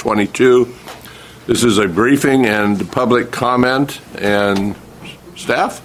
2022. This is a briefing and public comment. And staff?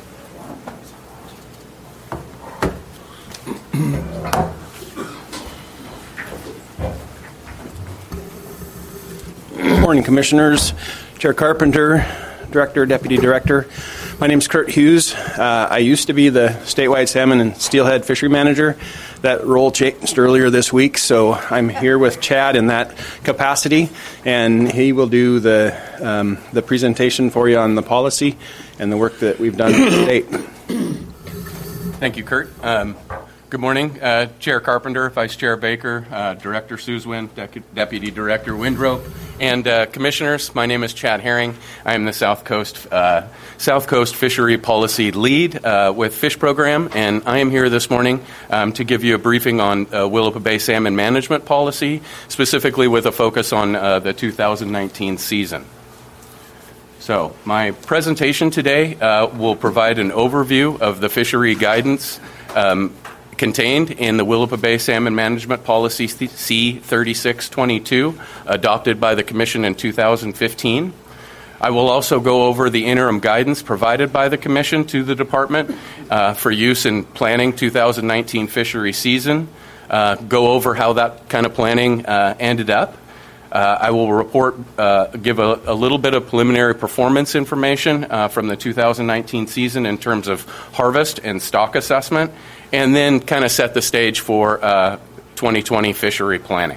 Good morning, Commissioners, Chair Carpenter, Director, Deputy Director. My name is Kurt Hughes. I used to be the statewide salmon and steelhead fishery manager. That role changed earlier this week, so I'm here with Chad in that capacity, and he will do the presentation for you on the policy and the work that we've done to date. Thank you, Kurt. Good morning, Chair Carpenter, Vice Chair Baker, Director Suzwin, Deputy Director Windrow, and Commissioners. My name is Chad Herring. I am the South Coast Fishery Policy Lead with Fish Program, and I am here this morning to give you a briefing on Willapa Bay Salmon Management Policy, specifically with a focus on the 2019 season. So my presentation today will provide an overview of the fishery guidance contained in the Willapa Bay Salmon Management Policy C-3622, adopted by the Commission in 2015. I will also go over the interim guidance provided by the Commission to the Department for use in planning 2019 fishery season, go over how that kind of planning ended up. I will give a little bit of preliminary performance information from the 2019 season in terms of harvest and stock assessment, and then kind of set the stage for 2020 fishery planning.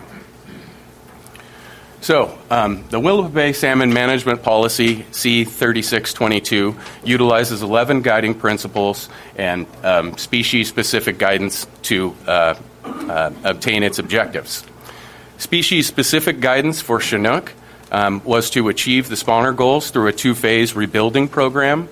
So, the Willapa Bay Salmon Management Policy C-3622 utilizes 11 guiding principles and species-specific guidance to obtain its objectives. Species-specific guidance for Chinook was to achieve the spawner goals through a two-phase rebuilding program.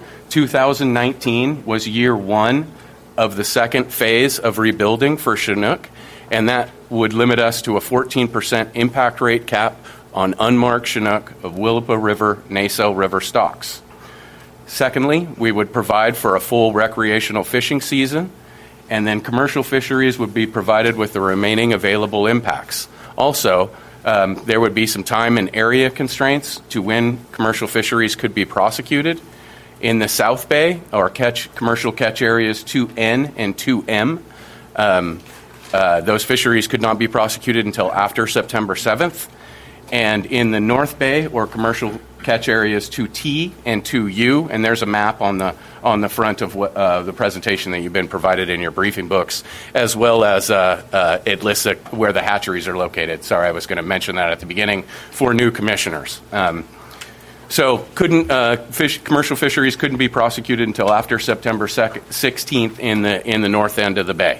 2019 was year one of the second phase of rebuilding for Chinook, and that would limit us to a 14% impact rate cap on unmarked Chinook of Willapa River, Naso River stocks. Secondly, we would provide for a full recreational fishing season, and then commercial fisheries would be provided with the remaining available impacts. Also, there would be some time and area constraints to when commercial fisheries could be prosecuted. In the South Bay, our commercial catch areas 2N and 2M, those fisheries could not be prosecuted until after September 7th. And in the North Bay, or commercial catch areas 2T and 2U, and there's a map on the front of the presentation that you've been provided in your briefing books, as well as it lists where the hatcheries are located. Sorry, I was going to mention that at the beginning for new commissioners. So commercial fisheries couldn't be prosecuted until after September 16th in the north end of the bay.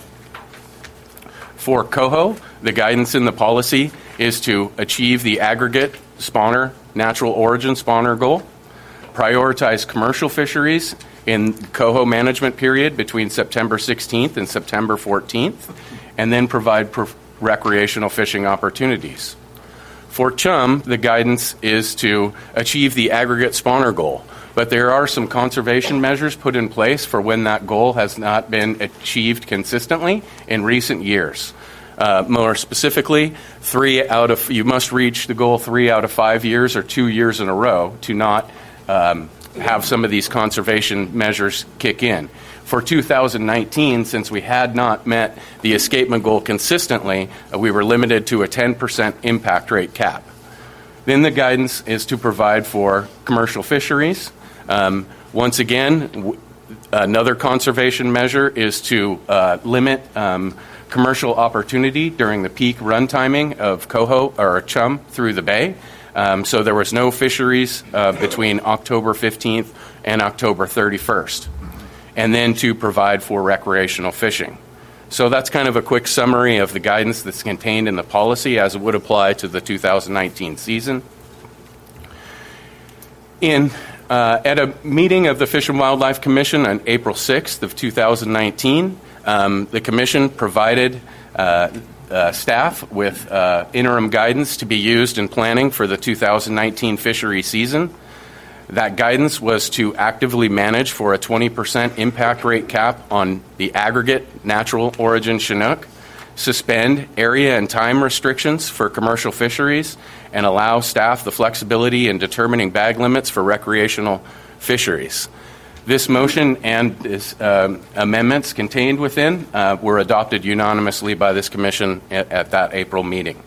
For coho, the guidance in the policy is to achieve the aggregate spawner, natural origin spawner goal, prioritize commercial fisheries in coho management period between September 16th and September 14th, and then provide recreational fishing opportunities. For chum, the guidance is to achieve the aggregate spawner goal, but there are some conservation measures put in place for when that goal has not been achieved consistently in recent years. More specifically, you must reach the goal 3 out of 5 years or 2 years in a row to not have some of these conservation measures kick in. For 2019, since we had not met the escapement goal consistently, we were limited to a 10% impact rate cap. Then the guidance is to provide for commercial fisheries. Once again, another conservation measure is to limit commercial opportunity during the peak run timing of coho or chum through the bay. So there was no fisheries between October 15th and October 31st. And then to provide for recreational fishing. So that's kind of a quick summary of the guidance that's contained in the policy as it would apply to the 2019 season. At a meeting of the Fish and Wildlife Commission on April 6th of 2019, the Commission provided staff with interim guidance to be used in planning for the 2019 fishery season. That guidance was to actively manage for a 20% impact rate cap on the aggregate natural origin Chinook, suspend area and time restrictions for commercial fisheries, and allow staff the flexibility in determining bag limits for recreational fisheries. This motion and its amendments contained within were adopted unanimously by this commission at that April meeting.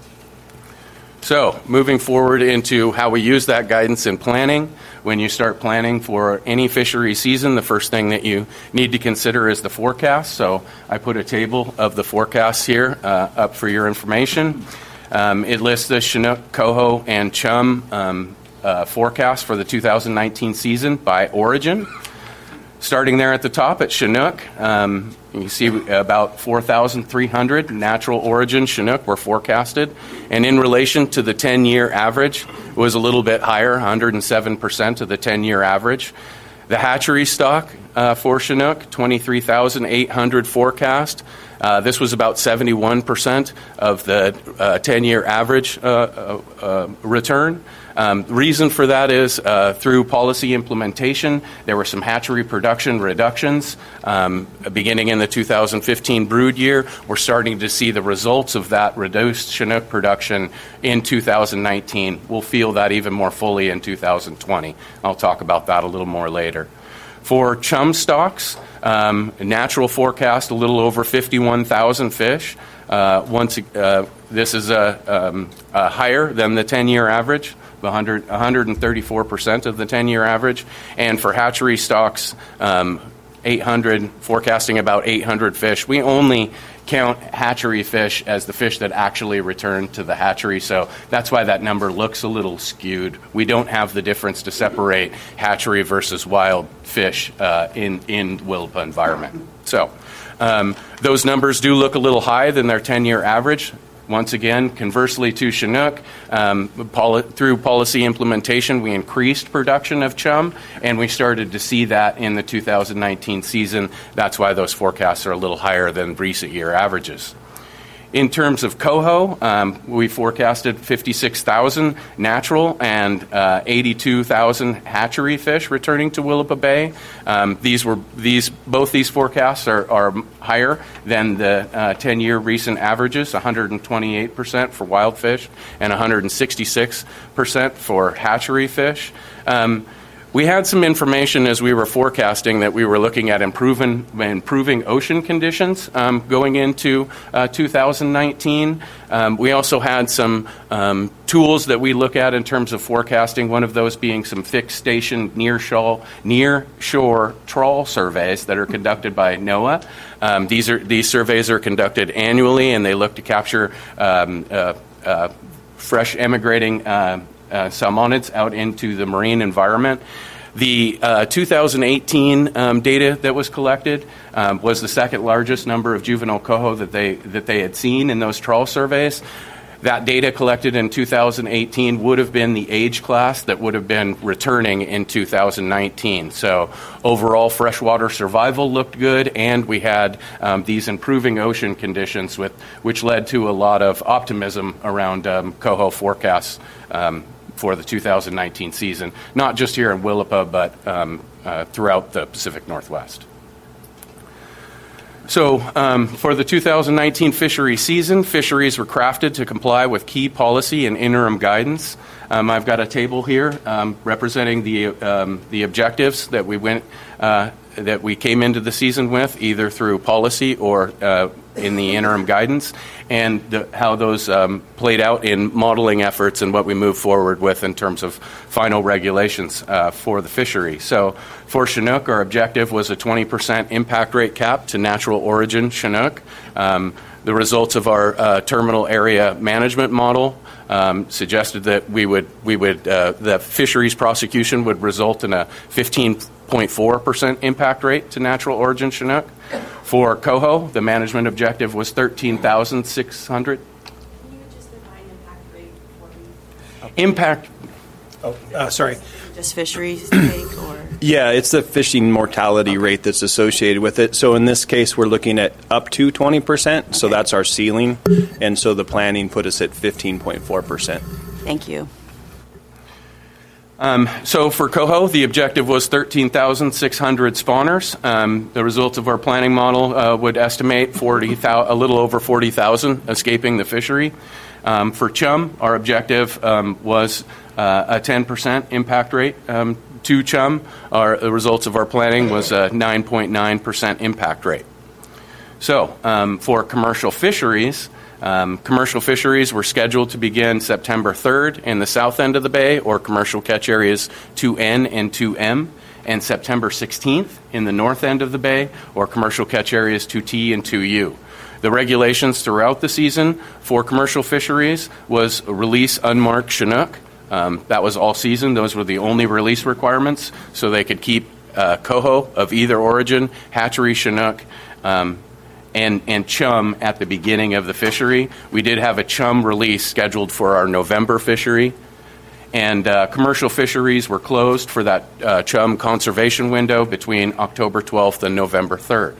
So, moving forward into how we use that guidance in planning. When you start planning for any fishery season, the first thing that you need to consider is the forecast. So, I put a table of the forecasts here up for your information. It lists the Chinook, Coho, and Chum forecast for the 2019 season by origin. Starting there at the top at Chinook, you see about 4,300 natural origin Chinook were forecasted. And in relation to the 10-year average, it was a little bit higher, 107% of the 10-year average. The hatchery stock for Chinook, 23,800 forecast. This was about 71% of the 10-year average return. Reason for that is through policy implementation, there were some hatchery production reductions beginning in the 2015 brood year. We're starting to see the results of that reduced Chinook production in 2019. We'll feel that even more fully in 2020. I'll talk about that a little more later. For chum stocks, natural forecast a little over 51,000 fish. This is higher than the 10-year average, 134% of the 10-year average. And for hatchery stocks, 800, forecasting about 800 fish. We only count hatchery fish as the fish that actually return to the hatchery, so that's why that number looks a little skewed. We don't have the difference to separate hatchery versus wild fish in Willapa environment. So those numbers do look a little high than their 10-year average. Once again, conversely to Chinook, through policy implementation, we increased production of chum, and we started to see that in the 2019 season. That's why those forecasts are a little higher than recent year averages. In terms of coho, we forecasted 56,000 natural and 82,000 hatchery fish returning to Willapa Bay. Both these forecasts are higher than the 10-year recent averages, 128% for wild fish and 166% for hatchery fish. We had some information as we were forecasting that we were looking at improving ocean conditions going into 2019. We also had some tools that we look at in terms of forecasting, one of those being some fixed station near-shore trawl surveys that are conducted by NOAA. These surveys are conducted annually, and they look to capture fresh emigrating salmonids out into the marine environment. The 2018 data that was collected was the second largest number of juvenile coho that they had seen in those trawl surveys. That data collected in 2018 would have been the age class that would have been returning in 2019. So overall, freshwater survival looked good, and we had these improving ocean conditions, which led to a lot of optimism around coho forecasts for the 2019 season, not just here in Willapa, but throughout the Pacific Northwest. So for the 2019 fishery season, fisheries were crafted to comply with key policy and interim guidance. I've got a table here representing the objectives that we came into the season with, either through policy or in the interim guidance, and how those played out in modeling efforts and what we move forward with in terms of final regulations for the fishery. So for Chinook, our objective was a 20% impact rate cap to natural origin Chinook. The results of our terminal area management model suggested that the fisheries prosecution would result in a 15.4% impact rate to natural origin Chinook. For coho, the management objective was 13,600. Can you just define impact rate for me? Impact. Sorry. Just fisheries take or? Yeah, it's the fishing mortality rate that's associated with it. So in this case, we're looking at up to 20%. So that's our ceiling. And so the planning put us at 15.4%. Thank you. So for coho, the objective was 13,600 spawners. The results of our planning model would estimate a little over 40,000 escaping the fishery. For chum, our objective was a 10% impact rate to chum. The results of our planning was a 9.9% impact rate. So for commercial fisheries were scheduled to begin September 3rd in the south end of the bay, or commercial catch areas 2N and 2M, and September 16th in the north end of the bay, or commercial catch areas 2T and 2U. The regulations throughout the season for commercial fisheries was release unmarked Chinook. That was all season. Those were the only release requirements, so they could keep coho of either origin, hatchery Chinook, and chum at the beginning of the fishery. We did have a chum release scheduled for our November fishery, and commercial fisheries were closed for that chum conservation window between October 12th and November 3rd.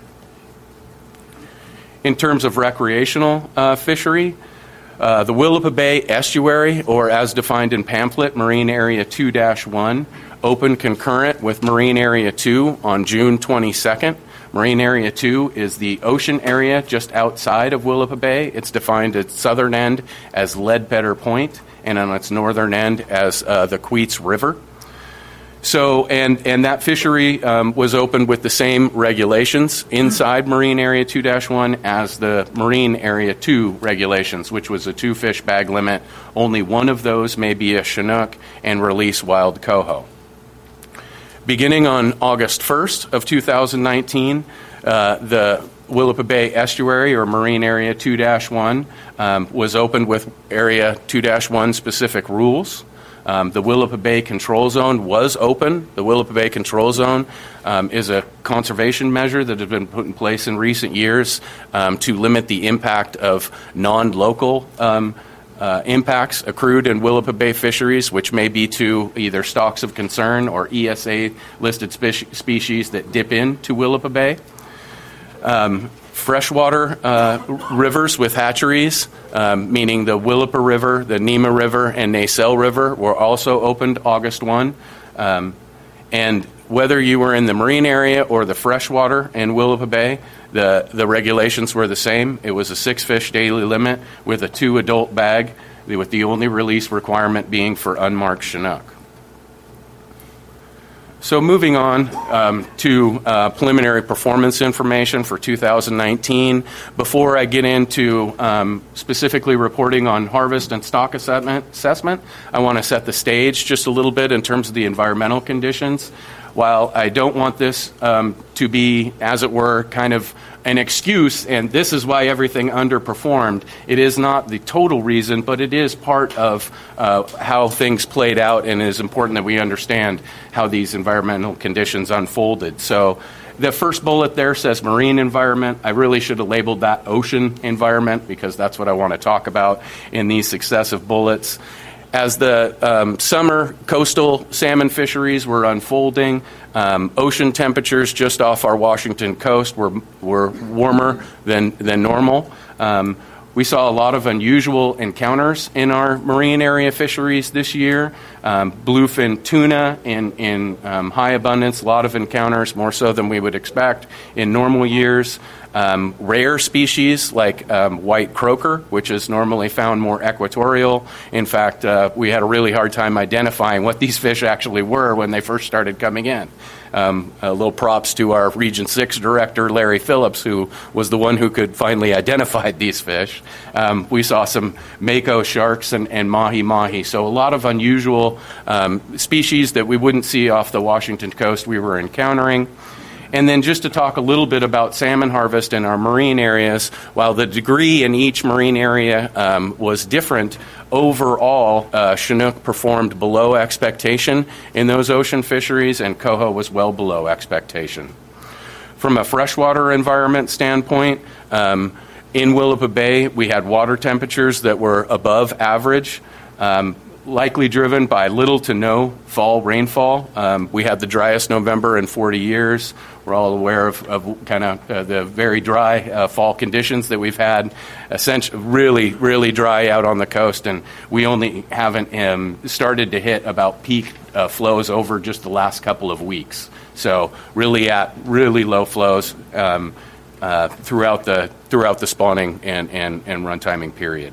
In terms of recreational fishery, the Willapa Bay Estuary, or as defined in pamphlet, Marine Area 2-1, opened concurrent with Marine Area 2 on June 22nd. Marine Area 2 is the ocean area just outside of Willapa Bay. It's defined at its southern end as Leadbetter Point, and on its northern end as the Queets River. So, and that fishery was opened with the same regulations inside Marine Area 2-1 as the Marine Area 2 regulations, which was a 2-fish bag limit. Only one of those may be a Chinook and release wild coho. Beginning on August 1st of 2019, the Willapa Bay Estuary, or Marine Area 2-1, was opened with Area 2-1 specific rules. The Willapa Bay Control Zone was open. The Willapa Bay Control Zone is a conservation measure that has been put in place in recent years to limit the impact of non-local impacts accrued in Willapa Bay fisheries, which may be to either stocks of concern or ESA-listed species that dip into Willapa Bay. Freshwater rivers with hatcheries, meaning the Willapa River, the Nema River, and Nacelle River, were also opened August 1. And whether you were in the marine area or the freshwater in Willapa Bay, the regulations were the same. It was a 6-fish daily limit with a 2-adult bag, with the only release requirement being for unmarked Chinook. So moving on to preliminary performance information for 2019. Before I get into specifically reporting on harvest and stock assessment, I want to set the stage just a little bit in terms of the environmental conditions. While I don't want this to be, as it were, kind of an excuse, and this is why everything underperformed, it is not the total reason, but it is part of how things played out, and it is important that we understand how these environmental conditions unfolded. So the first bullet there says marine environment. I really should have labeled that ocean environment, because that's what I want to talk about in these successive bullets. As the summer coastal salmon fisheries were unfolding, ocean temperatures just off our Washington coast were warmer than normal. We saw a lot of unusual encounters in our marine area fisheries this year. Bluefin tuna in high abundance, a lot of encounters, more so than we would expect in normal years. Rare species like white croaker, which is normally found more equatorial. In fact, we had a really hard time identifying what these fish actually were when they first started coming in. A little props to our Region 6 director, Larry Phillips, who was the one who could finally identify these fish. We saw some mako sharks and mahi-mahi, so a lot of unusual species that we wouldn't see off the Washington coast we were encountering. And then just to talk a little bit about salmon harvest in our marine areas, while the degree in each marine area was different, overall, Chinook performed below expectation in those ocean fisheries, and coho was well below expectation. From a freshwater environment standpoint, in Willapa Bay, we had water temperatures that were above average, likely driven by little to no fall rainfall. We had the driest November in 40 years. We're all aware of kind of the very dry fall conditions that we've had, essentially really dry out on the coast, and we only haven't started to hit about peak flows over just the last couple of weeks. So really low flows throughout the spawning and run timing period.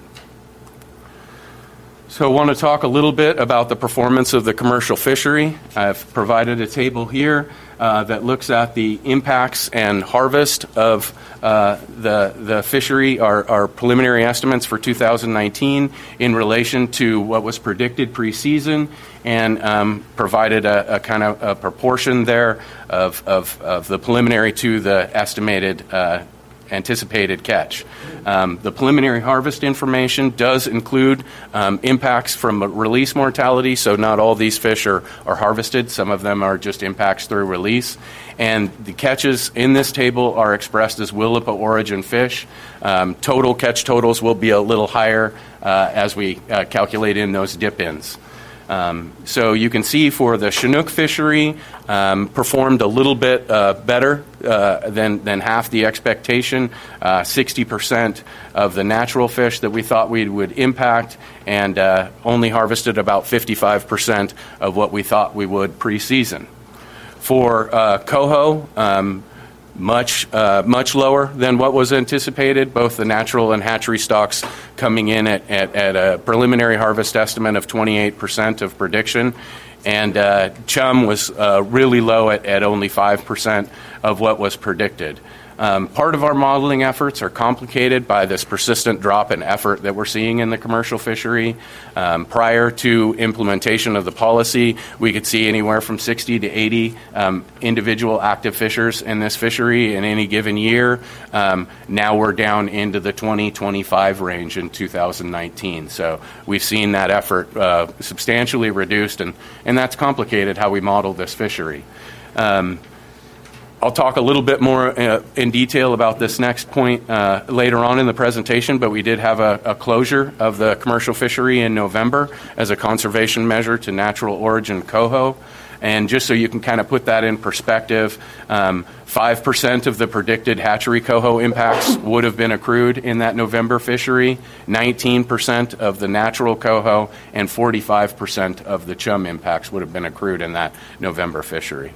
So I want to talk a little bit about the performance of the commercial fishery. I've provided a table here that looks at the impacts and harvest of the fishery, our preliminary estimates for 2019 in relation to what was predicted pre-season, and provided a kind of a proportion there of the preliminary to the estimated anticipated catch. The preliminary harvest information does include impacts from release mortality, so not all these fish are harvested. Some of them are just impacts through release. And the catches in this table are expressed as Willapa origin fish. Total catch totals will be a little higher as we calculate in those dip-ins. So you can see for the Chinook fishery, performed a little bit better than half the expectation, 60% of the natural fish that we thought we would impact, and only harvested about 55% of what we thought we would pre-season. For coho, much lower than what was anticipated, both the natural and hatchery stocks coming in at a preliminary harvest estimate of 28% of prediction. And chum was really low at only 5% of what was predicted. Part of our modeling efforts are complicated by this persistent drop in effort that we're seeing in the commercial fishery. Prior to implementation of the policy, we could see anywhere from 60 to 80 individual active fishers in this fishery in any given year. Now we're down into the 20-25 range in 2019. So we've seen that effort substantially reduced, and that's complicated how we model this fishery. I'll talk a little bit more in detail about this next point later on in the presentation, but we did have a closure of the commercial fishery in November as a conservation measure to natural origin coho. And just so you can kind of put that in perspective, 5% of the predicted hatchery coho impacts would have been accrued in that November fishery, 19% of the natural coho, and 45% of the chum impacts would have been accrued in that November fishery.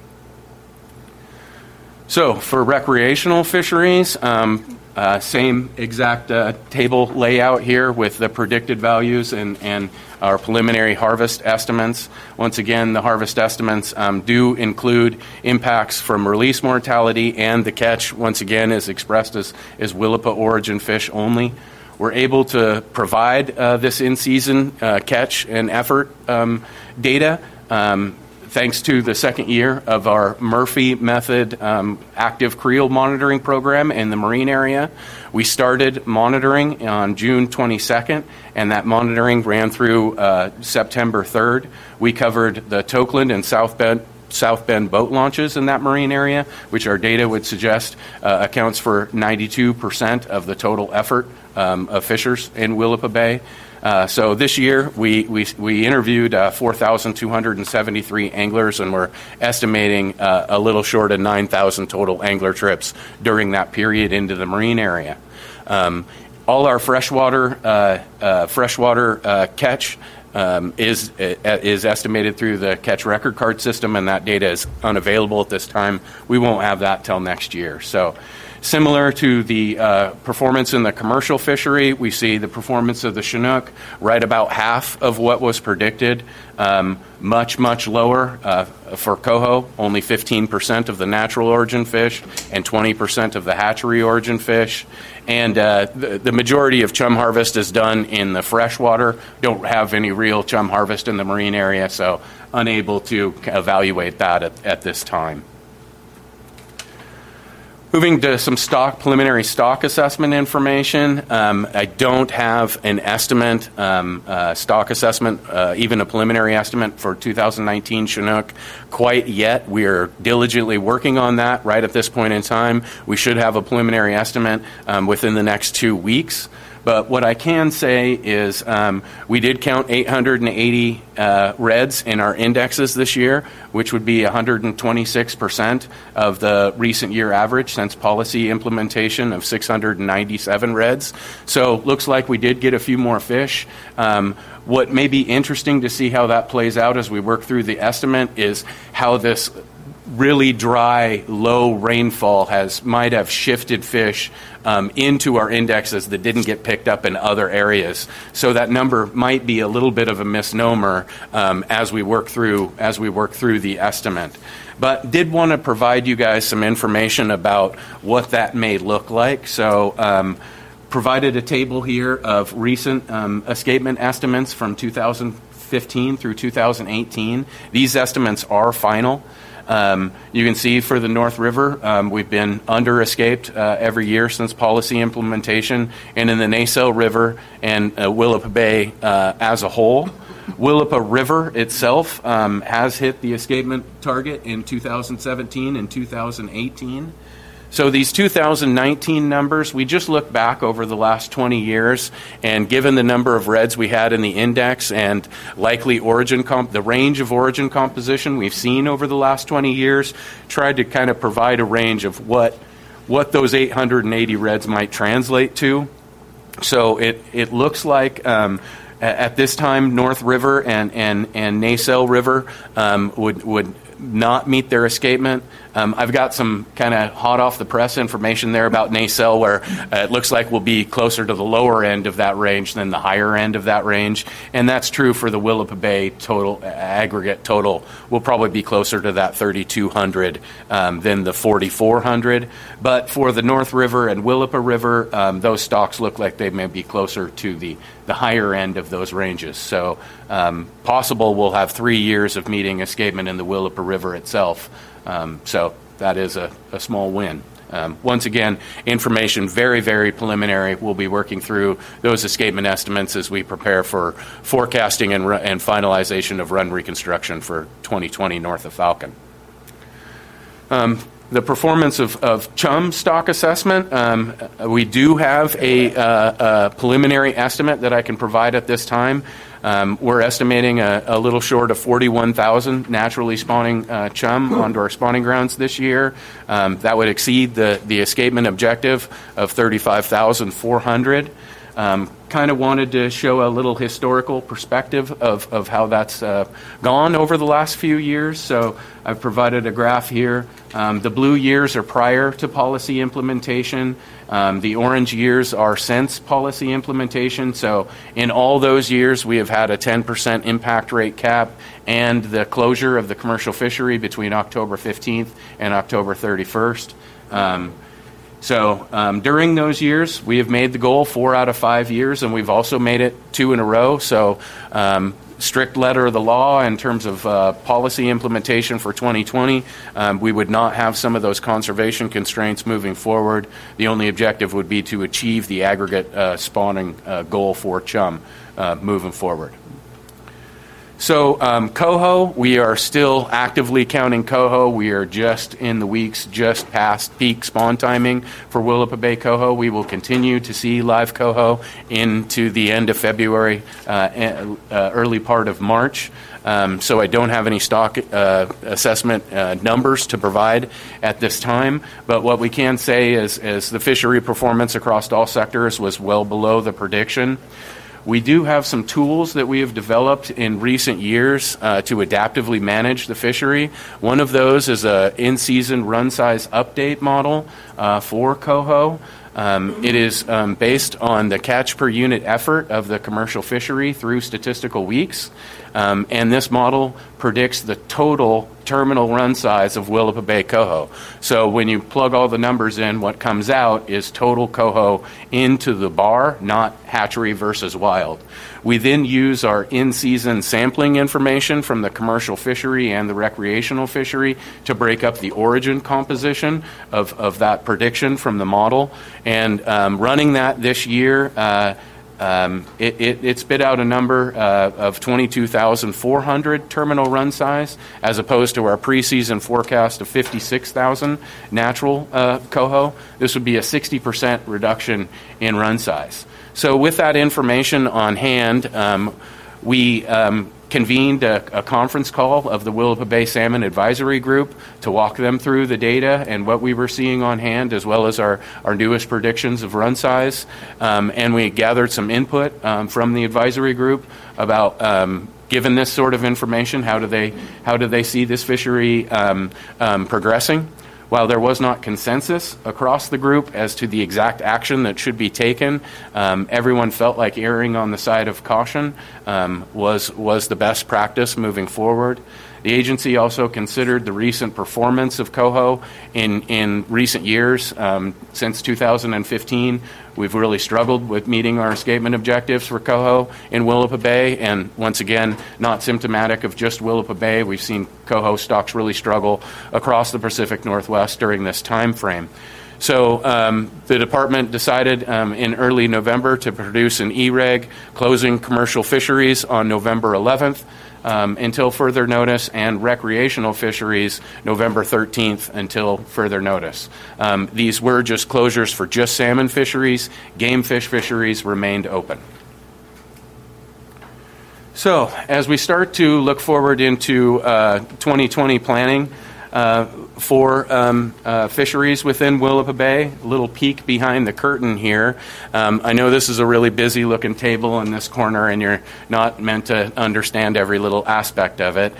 So for recreational fisheries, same exact table layout here with the predicted values and our preliminary harvest estimates. Once again, the harvest estimates do include impacts from release mortality, and the catch, once again, is expressed as Willapa origin fish only. We're able to provide this in-season catch and effort data thanks to the second year of our Murphy method active creel monitoring program in the marine area. We started monitoring on June 22nd, and that monitoring ran through September 3rd. We covered the Tokeland and South Bend boat launches in that marine area, which our data would suggest accounts for 92% of the total effort of fishers in Willapa Bay. So this year, we interviewed 4,273 anglers, and we're estimating a little short of 9,000 total angler trips during that period into the marine area. All our freshwater catch is estimated through the catch record card system, and that data is unavailable at this time. We won't have that till next year. So similar to the performance in the commercial fishery, we see the performance of the Chinook right about half of what was predicted, much lower for coho, only 15% of the natural origin fish and 20% of the hatchery origin fish. And the majority of chum harvest is done in the freshwater. Don't have any real chum harvest in the marine area, so unable to evaluate that at this time. Moving to some preliminary stock assessment information. I don't have an estimate, stock assessment, even a preliminary estimate for 2019 Chinook quite yet. We are diligently working on that right at this point in time. We should have a preliminary estimate within the next 2 weeks. But what I can say is we did count 880 reds in our indexes this year, which would be 126% of the recent year average since policy implementation of 697 reds. So looks like we did get a few more fish. What may be interesting to see how that plays out as we work through the estimate is how this really dry, low rainfall might have shifted fish into our indexes that didn't get picked up in other areas. So that number might be a little bit of a misnomer as we work through the estimate. But did want to provide you guys some information about what that may look like. So provided a table here of recent escapement estimates from 2015 through 2018. These estimates are final. You can see for the North River, we've been under-escaped every year since policy implementation, and in the Nasau River and Willapa Bay as a whole. Willapa River itself has hit the escapement target in 2017 and 2018. So these 2019 numbers, we just look back over the last 20 years, and given the number of reds we had in the index and likely origin the range of origin composition we've seen over the last 20 years, tried to kind of provide a range of what those 880 reds might translate to. So it looks like at this time, North River and Nasau River would not meet their escapement. I've got some kind of hot off the press information there about Nasau, where it looks like we'll be closer to the lower end of that range than the higher end of that range, and that's true for the Willapa Bay total aggregate total. We'll probably be closer to that 3,200 than the 4,400. But for the North River and Willapa River, those stocks look like they may be closer to the higher end of those ranges. So possible we'll have 3 years of meeting escapement in the Willapa River itself. So that is a small win. Once again, information very, very preliminary. We'll be working through those escapement estimates as we prepare for forecasting and finalization of run reconstruction for 2020 north of Falcon. The performance of chum stock assessment, we do have a preliminary estimate that I can provide at this time. We're estimating a little short of 41,000 naturally spawning chum onto our spawning grounds this year. That would exceed the escapement objective of 35,400. Kind of wanted to show a little historical perspective of how that's gone over the last few years. So I've provided a graph here. The blue years are prior to policy implementation. The orange years are since policy implementation. So in all those years, we have had a 10% impact rate cap and the closure of the commercial fishery between October 15th and October 31st. So during those years, we have made the goal 4 out of 5 years, and we've also made it 2 in a row. So strict letter of the law in terms of policy implementation for 2020, we would not have some of those conservation constraints moving forward. The only objective would be to achieve the aggregate spawning goal for chum moving forward. So coho, we are still actively counting coho. We are just in the weeks just past peak spawn timing for Willapa Bay coho. We will continue to see live coho into the end of February, early part of March. So I don't have any stock assessment numbers to provide at this time. But what we can say is the fishery performance across all sectors was well below the prediction. We do have some tools that we have developed in recent years to adaptively manage the fishery. One of those is a in-season run size update model for coho. It is based on the catch per unit effort of the commercial fishery through statistical weeks. And this model predicts the total terminal run size of Willapa Bay coho. So when you plug all the numbers in, what comes out is total coho into the bar, not hatchery versus wild. We then use our in-season sampling information from the commercial fishery and the recreational fishery to break up the origin composition of that prediction from the model. And running that this year, it spit out a number of 22,400 terminal run size, as opposed to our preseason forecast of 56,000 natural coho. This would be a 60% reduction in run size. So with that information on hand, we convened a conference call of the Willapa Bay Salmon Advisory Group to walk them through the data and what we were seeing on hand, as well as our newest predictions of run size. And we gathered some input from the advisory group about, given this sort of information, how do they see this fishery progressing? While there was not consensus across the group as to the exact action that should be taken, everyone felt like erring on the side of caution was the best practice moving forward. The agency also considered the recent performance of coho in recent years. Since 2015, we've really struggled with meeting our escapement objectives for coho in Willapa Bay, and once again, not symptomatic of just Willapa Bay. We've seen coho stocks really struggle across the Pacific Northwest during this time frame. So the department decided in early November to produce an E-reg closing commercial fisheries on November 11th until further notice, and recreational fisheries November 13th until further notice. These were just closures for just salmon fisheries. Game fish fisheries remained open. So as we start to look forward into 2020 planning, for fisheries within Willapa Bay. A little peek behind the curtain here. I know this is a really busy looking table in this corner, and you're not meant to understand every little aspect of it.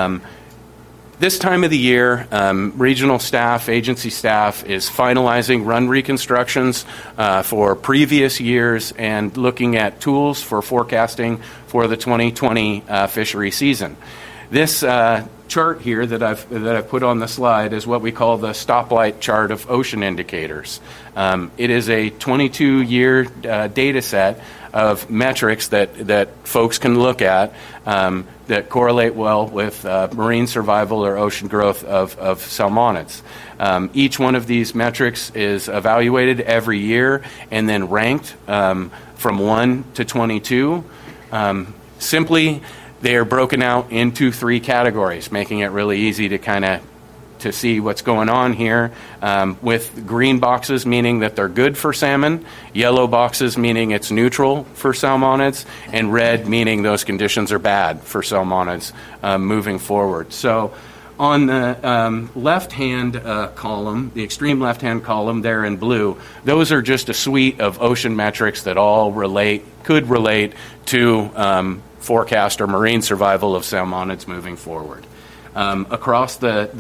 This time of the year, regional staff, agency staff is finalizing run reconstructions for previous years and looking at tools for forecasting for the 2020 fishery season. This chart here that I've put on the slide is what we call the stoplight chart of ocean indicators. It is a 22-year data set of metrics that folks can look at that correlate well with marine survival or ocean growth of salmonids. Each one of these metrics is evaluated every year and then ranked from 1 to 22. Simply, they are broken out into 3 categories, making it really easy to see what's going on here, with green boxes meaning that they're good for salmon, yellow boxes meaning it's neutral for salmonids, and red meaning those conditions are bad for salmonids moving forward. So on the left-hand column, the extreme left-hand column there in blue, those are just a suite of ocean metrics that all could relate to forecast or marine survival of salmonids moving forward. Across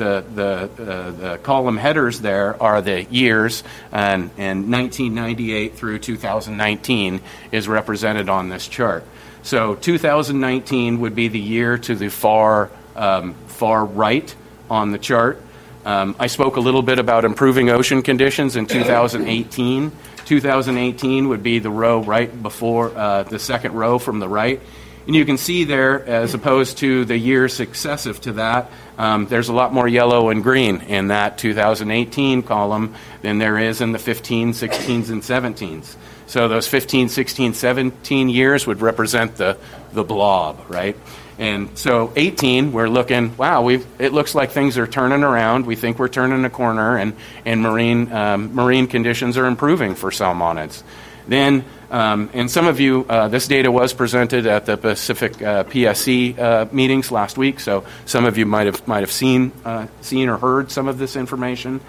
the column headers there are the years, and 1998 through 2019 is represented on this chart. So 2019 would be the year to the far right on the chart. I spoke a little bit about improving ocean conditions in 2018. 2018 would be the row right before the second row from the right. And you can see there, as opposed to the years successive to that, there's a lot more yellow and green in that 2018 column than there is in the 15, 16s, and 17s. So those 15, 16, 17 years would represent the blob, right? And so 18, we're looking, wow, it looks like things are turning around. We think we're turning a corner, and marine conditions are improving for salmonids. Then, and some of you, this data was presented at the Pacific PSC meetings last week, so some of you might have seen or heard some of this information.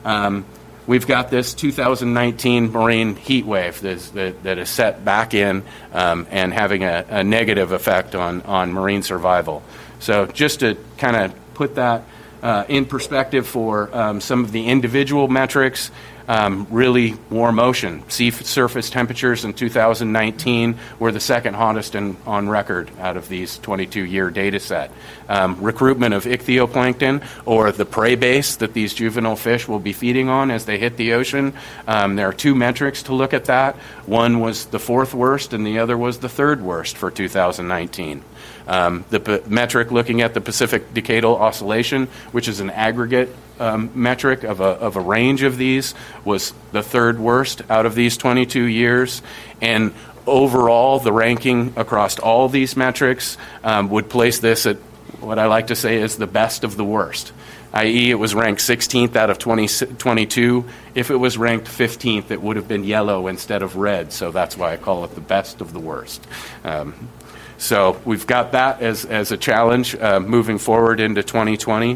We've got this 2019 marine heat wave that is set back in and having a negative effect on marine survival. So just to kind of put that in perspective for some of the individual metrics, really warm ocean. Sea surface temperatures in 2019 were the second hottest on record out of these 22-year data set. Recruitment of ichthyoplankton, or the prey base that these juvenile fish will be feeding on as they hit the ocean. There are 2 metrics to look at that. One was the 4th worst, and the other was the 3rd worst for 2019. The metric looking at the Pacific Decadal Oscillation, which is an aggregate metric of a range of these, was the 3rd worst out of these 22 years. And overall, the ranking across all these metrics would place this at what I like to say is the best of the worst. i.e. it was ranked 16th out of 2022. If it was ranked 15th, it would have been yellow instead of red, so that's why I call it the best of the worst. So we've got that as a challenge moving forward into 2020.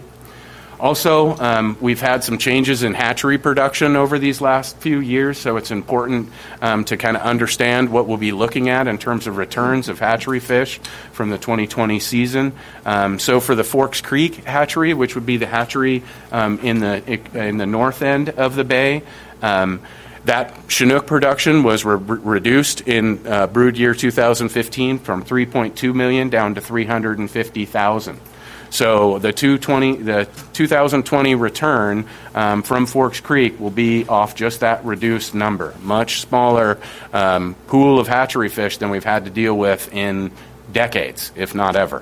Also, we've had some changes in hatchery production over these last few years, so it's important to kind of understand what we'll be looking at in terms of returns of hatchery fish from the 2020 season. So for the Forks Creek hatchery, which would be the hatchery in the north end of the bay, that Chinook production was reduced in brood year 2015 from 3.2 million down to 350,000. So the 2020 return from Forks Creek will be off just that reduced number. Much smaller pool of hatchery fish than we've had to deal with in decades, if not ever.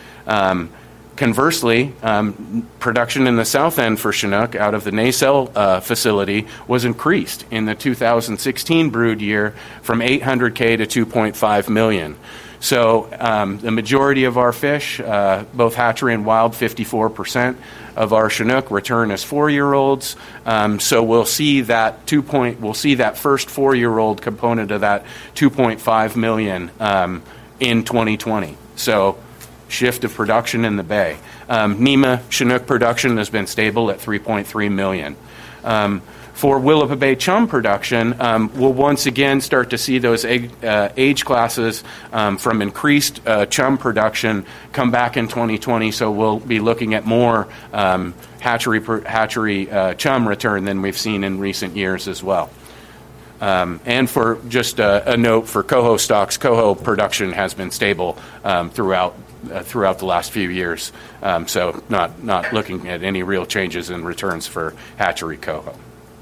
Conversely, production in the south end for Chinook out of the Nacelle facility was increased in the 2016 brood year from 800K to 2.5 million. So the majority of our fish, both hatchery and wild, 54% of our Chinook return as 4-year-olds. So we'll see that first 4-year-old component of that 2.5 million in 2020. So shift of production in the bay. NEMA Chinook production has been stable at 3.3 million. For Willapa Bay chum production, we'll once again start to see those age classes from increased chum production come back in 2020, so we'll be looking at more hatchery chum return than we've seen in recent years as well. And for just a note for coho stocks, coho production has been stable throughout the last few years, so not looking at any real changes in returns for hatchery coho.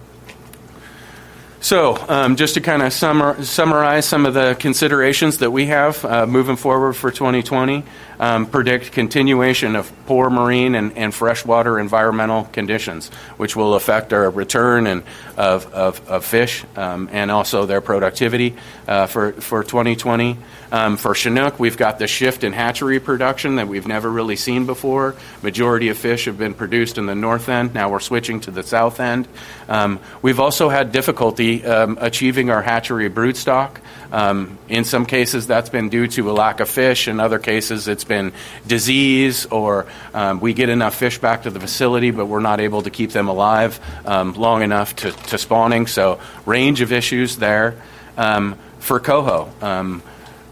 So just to kind of summarize some of the considerations that we have moving forward for 2020, predict continuation of poor marine and freshwater environmental conditions, which will affect our return of fish and also their productivity for 2020. For Chinook, we've got the shift in hatchery production that we've never really seen before. Majority of fish have been produced in the north end. Now we're switching to the south end. We've also had difficulty achieving our hatchery brood stock. In some cases, that's been due to a lack of fish. In other cases, it's been disease, or we get enough fish back to the facility, but we're not able to keep them alive long enough to spawning. So range of issues there. For coho,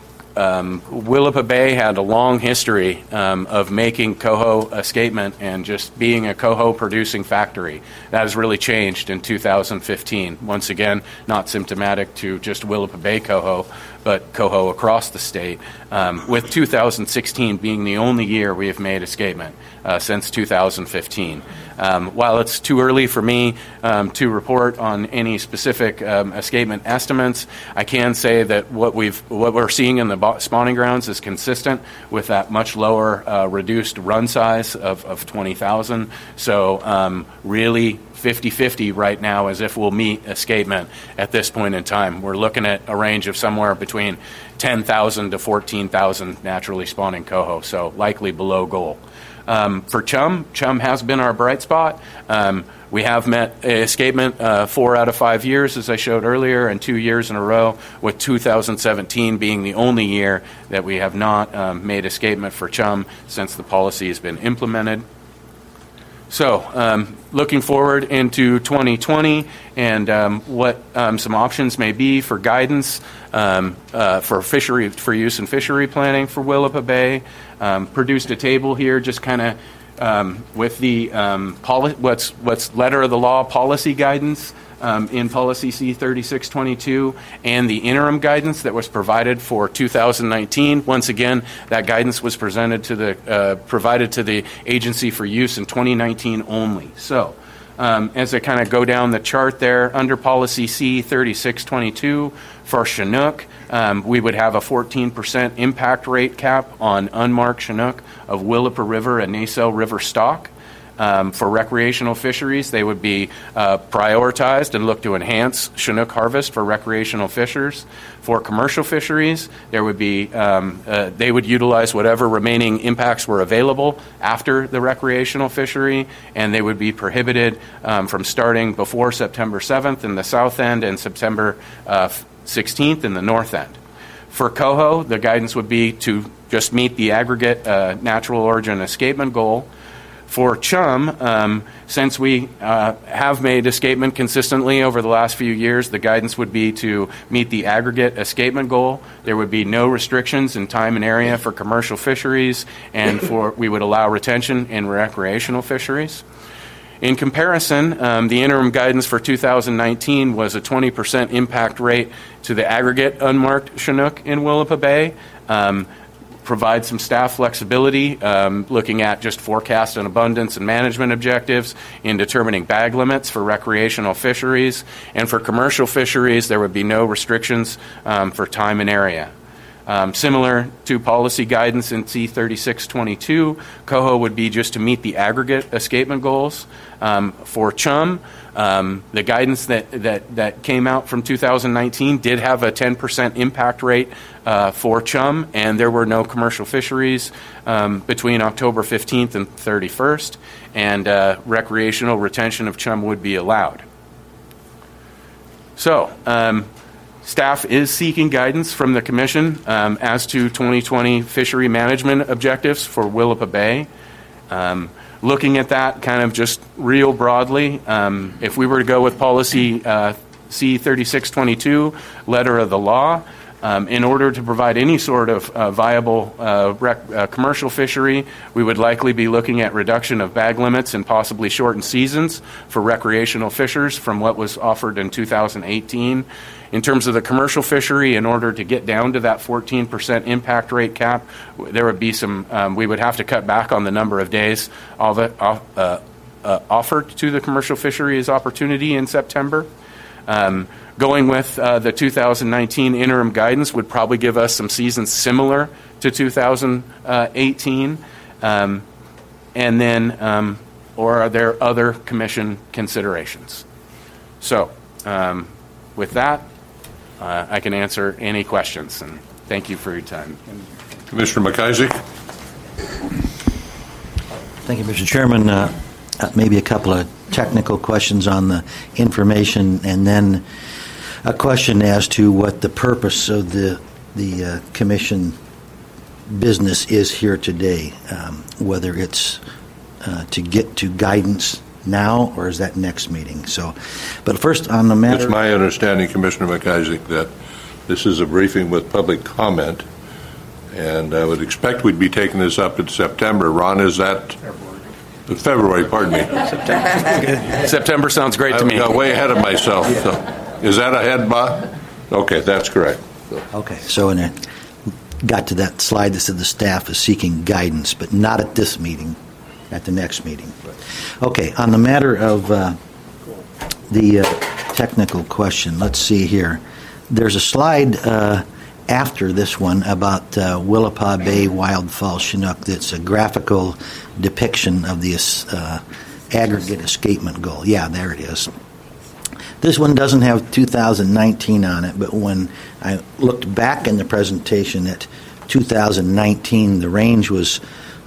Willapa Bay had a long history of making coho escapement and just being a coho producing factory. That has really changed in 2015. Once again, not symptomatic to just Willapa Bay coho, but coho across the state, with 2016 being the only year we have made escapement since 2015. While it's too early for me to report on any specific escapement estimates, I can say that what we're seeing in the spawning grounds is consistent with that much lower reduced run size of 20,000. So really 50-50 right now as if we'll meet escapement at this point in time. We're looking at a range of somewhere between 10,000 to 14,000 naturally spawning coho, so likely below goal. For chum has been our bright spot. We have met escapement 4 out of 5 years, as I showed earlier, and 2 years in a row, with 2017 being the only year that we have not made escapement for chum since the policy has been implemented. So, looking forward into 2020 and what some options may be for guidance for use in fishery planning for Willapa Bay. Produced a table here, just kind of with the what's letter of the law policy guidance in Policy C3622 and the interim guidance that was provided for 2019. Once again, that guidance was provided to the agency for use in 2019 only. So, as I kind of go down the chart there, under Policy C3622 for Chinook, we would have a 14% impact rate cap on unmarked Chinook of Willapa River and Nacelle River stock. For recreational fisheries, they would be prioritized and look to enhance Chinook harvest for recreational fishers. For commercial fisheries, there would be they would utilize whatever remaining impacts were available after the recreational fishery, and they would be prohibited from starting before September 7th in the south end and September 16th in the north end. For coho, the guidance would be to just meet the aggregate natural origin escapement goal. For chum, since we have made escapement consistently over the last few years, the guidance would be to meet the aggregate escapement goal. There would be no restrictions in time and area for commercial fisheries, and we would allow retention in recreational fisheries. In comparison, the interim guidance for 2019 was a 20% impact rate to the aggregate unmarked Chinook in Willapa Bay. Provide some staff flexibility, looking at just forecast and abundance and management objectives in determining bag limits for recreational fisheries. And for commercial fisheries, there would be no restrictions for time and area. Similar to policy guidance in C3622, coho would be just to meet the aggregate escapement goals. For chum, the guidance that came out from 2019 did have a 10% impact rate for chum, and there were no commercial fisheries between October 15th and 31st, and recreational retention of chum would be allowed. So, staff is seeking guidance from the Commission as to 2020 fishery management objectives for Willapa Bay. Looking at that kind of just real broadly, if we were to go with policy C3622, letter of the law, in order to provide any sort of viable commercial fishery, we would likely be looking at reduction of bag limits and possibly shortened seasons for recreational fishers from what was offered in 2018. In terms of the commercial fishery, in order to get down to that 14% impact rate cap, there would be some, we would have to cut back on the number of days offered to the commercial fisheries opportunity in September. Going with the 2019 interim guidance would probably give us some seasons similar to 2018. And then, or are there other Commission considerations? So, with that, I can answer any questions, and thank you for your time. Commissioner McIsaac. Thank you, Mr. Chairman. Maybe a couple of technical questions on the information, and then a question as to what the purpose of the Commission business is here today, whether it's to get to guidance now, or is that next meeting? So, but first on the matter... It's my understanding, Commissioner McIsaac, that this is a briefing with public comment, and I would expect we'd be taking this up in September. Ron, is that... February, pardon me. September sounds great to me. I got way ahead of myself. So. Is that ahead, Bob? Okay, that's correct. Okay, so when I got to that slide that said the staff is seeking guidance, but not at this meeting, at the next meeting. Okay, on the matter of the technical question, let's see here. There's a slide after this one about Willapa Bay Wildfall Chinook that's a graphical depiction of the aggregate escapement goal. Yeah, there it is. This one doesn't have 2019 on it, but when I looked back in the presentation at 2019, the range was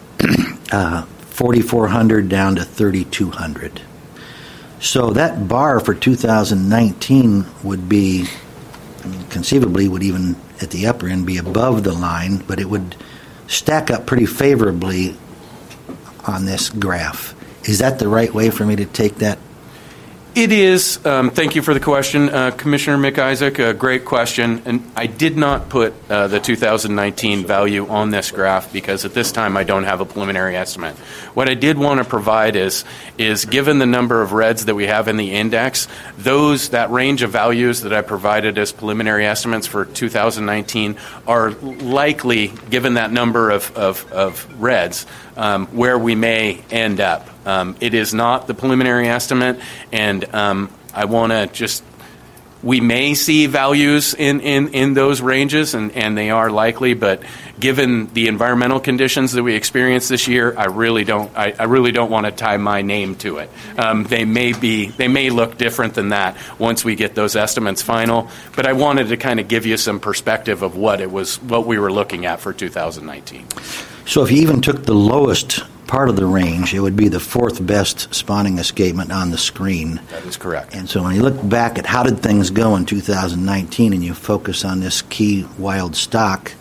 4,400 down to 3,200. So that bar for 2019 would be, conceivably would even at the upper end be above the line, but it would stack up pretty favorably on this graph. Is that the right way for me to take that? It is. Thank you for the question, Commissioner McIsaac. A great question. And I did not put the 2019 value on this graph because at this time I don't have a preliminary estimate. What I did want to provide is given the number of reds that we have in the index, that range of values that I provided as preliminary estimates for 2019 are likely, given that number of reds, where we may end up. It is not the preliminary estimate, and I want to just We may see values in those ranges, and they are likely, but given the environmental conditions that we experienced this year, I really don't want to tie my name to it. They may look different than that once we get those estimates final, but I wanted to kind of give you some perspective of what we were looking at for 2019. So if you even took the lowest part of the range, it would be the fourth best spawning escapement on the screen. That is correct. And so when you look back at how did things go in 2019 and you focus on this key wild stock,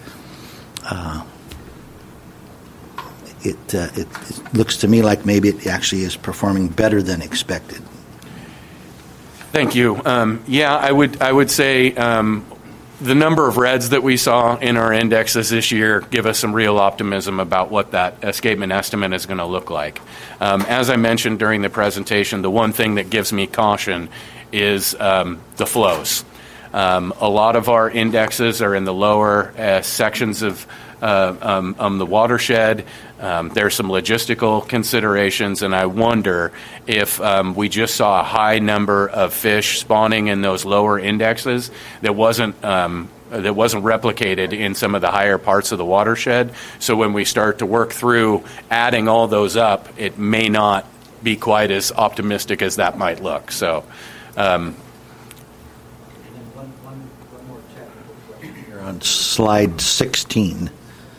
it looks to me like maybe it actually is performing better than expected. Thank you. I would say the number of reds that we saw in our indexes this year give us some real optimism about what that escapement estimate is going to look like. As I mentioned during the presentation, the one thing that gives me caution is the flows. A lot of our indexes are in the lower sections of the watershed. There's some logistical considerations, and I wonder if we just saw a high number of fish spawning in those lower indexes that wasn't replicated in some of the higher parts of the watershed. So when we start to work through adding all those up, it may not be quite as optimistic as that might look. So. On slide 16,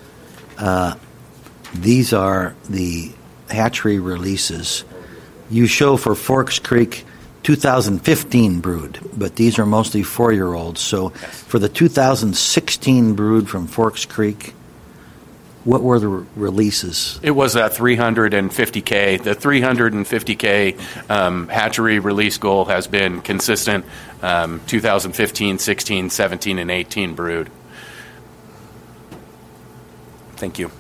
these are the hatchery releases. You show for Forks Creek 2015 brood, but these are mostly 4-year-olds. So for the 2016 brood from Forks Creek, what were the releases? It was that 350K. The 350K hatchery release goal has been consistent 2015, 16, 17, and 18 brood. Thank you.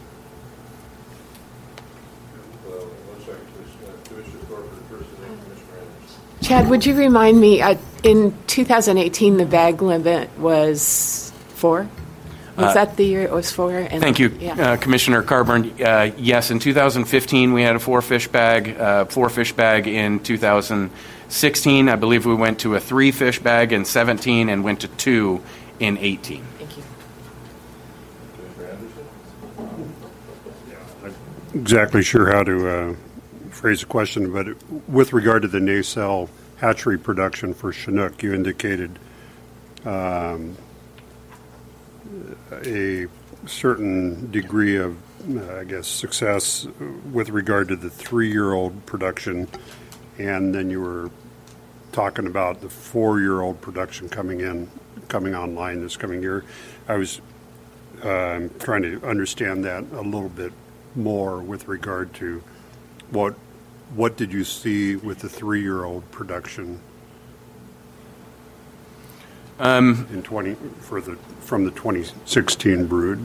Chad, would you remind me, in 2018 the bag limit was 4? Was that the year it was 4? And thank you, Commissioner Carburn. Yes, in 2015 we had a 4-fish bag. 4-fish bag in 2016. I believe we went to a 3-fish bag in 17 and went to 2 in 18. Thank you. Exactly sure how to phrase the question, but with regard to the nacelle hatchery production for Chinook, you indicated a certain degree of, success with regard to the 3-year-old production, and then you were talking about the 4-year-old production coming online this coming year. I was trying to understand that a little bit more with regard to what did you see with the 3-year-old production from the 2016 brood?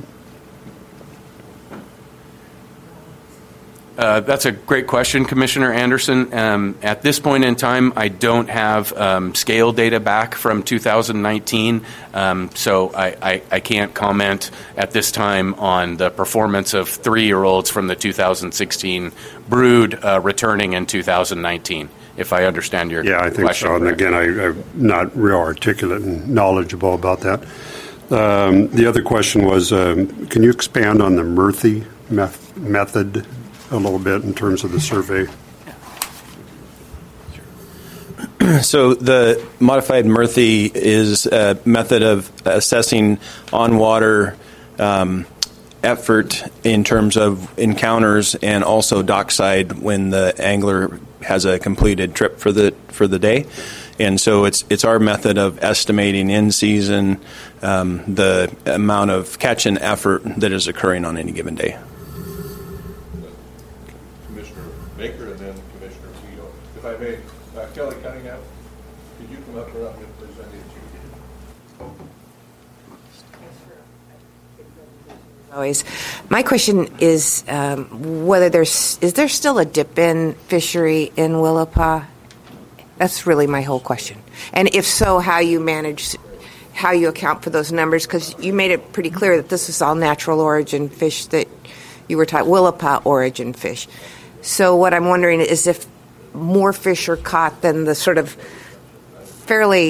That's a great question, Commissioner Anderson. At this point in time, I don't have scale data back from 2019, so I can't comment at this time on the performance of 3-year-olds from the 2016 brood returning in 2019, if I understand your question. Yeah, I think so. And again, I'm not real articulate and knowledgeable about that. The other question was, can you expand on the Murphy method a little bit in terms of the survey? So the modified Murphy is a method of assessing on-water effort in terms of encounters and also dockside when the angler has a completed trip for the day. And so it's our method of estimating in season the amount of catch and effort that is occurring on any given day. Baker and then Commissioner Tito. If I may, Kelly Cunningham, could you come up and present it to you? Always. My question is whether is there still a dip-in fishery in Willapa? That's really my whole question. And if so, how you account for those numbers, because you made it pretty clear that this is all natural origin fish that you were taught, Willapa origin fish. So what I'm wondering is if more fish are caught than the sort of fairly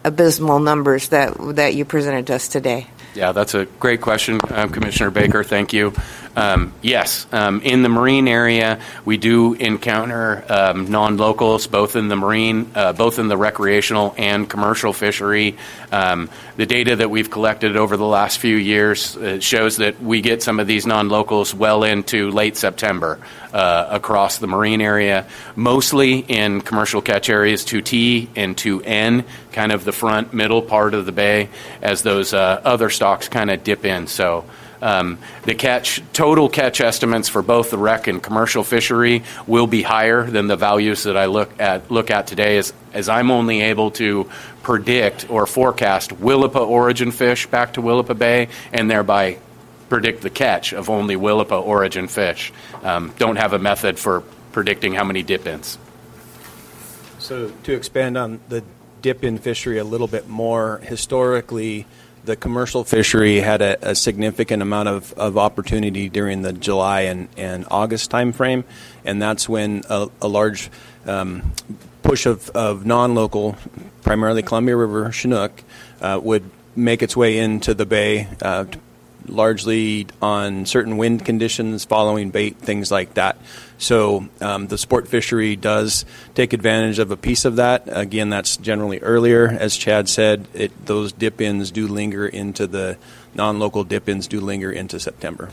abysmal numbers that you presented to us today? Yeah, that's a great question, Commissioner Baker. Thank you. Yes, in the marine area, we do encounter non-locals, both in the recreational and commercial fishery. The data that we've collected over the last few years shows that we get some of these non-locals well into late September across the marine area, mostly in commercial catch areas 2T and 2N, kind of the front middle part of the bay, as those other stocks kind of dip in. So the total catch estimates for both the rec and commercial fishery will be higher than the values that I look at today, as I'm only able to predict or forecast Willapa origin fish back to Willapa Bay, and thereby predict the catch of only Willapa origin fish. Don't have a method for predicting how many dip-ins. So to expand on the dip-in fishery a little bit more, historically, the commercial fishery had a significant amount of opportunity during the July and August timeframe, and that's when a large push of non-local, primarily Columbia River Chinook, would make its way into the bay, largely on certain wind conditions, following bait, things like that. So the sport fishery does take advantage of a piece of that. Again, that's generally earlier. As Chad said, those dip-ins do linger into the non-local dip-ins do linger into September.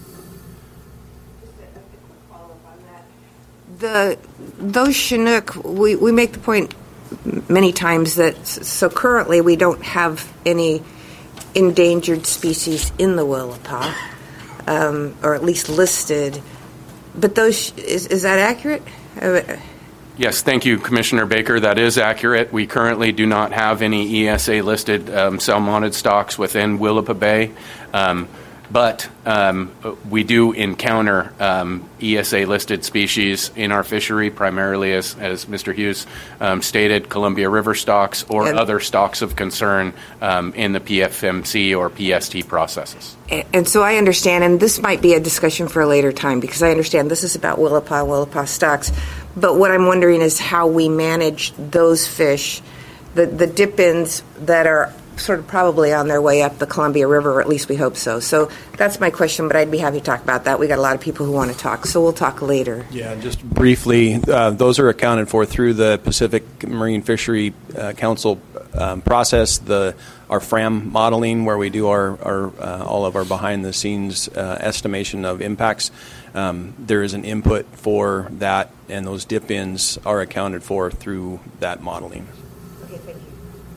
Those Chinook, we make the point many times that so currently we don't have any endangered species in the Willapa, or at least listed. But those, is that accurate? Yes, thank you, Commissioner Baker. That is accurate. We currently do not have any ESA-listed salmonid stocks within Willapa Bay. But we do encounter ESA-listed species in our fishery, primarily, as Mr. Hughes stated, Columbia River stocks or other stocks of concern in the PFMC or PST processes. And so I understand, and this might be a discussion for a later time, because I understand this is about Willapa stocks, but what I'm wondering is how we manage those fish, the dip-ins that are sort of probably on their way up the Columbia River, or at least we hope so. So that's my question, but I'd be happy to talk about that. We got a lot of people who want to talk, so we'll talk later. Yeah, just briefly, those are accounted for through the Pacific Marine Fishery Council process, our FRAM modeling, where we do our all of our behind-the-scenes estimation of impacts. There is an input for that, and those dip-ins are accounted for through that modeling. Okay, thank you.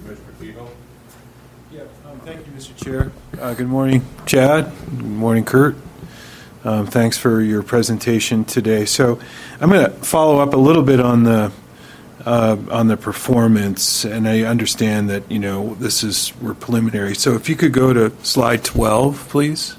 Thank you, Mr. Chair. Good morning, Chad. Good morning, Kurt. Thanks for your presentation today. So I'm going to follow up a little bit on the performance, and I understand that we're preliminary. So if you could go to slide 12, please.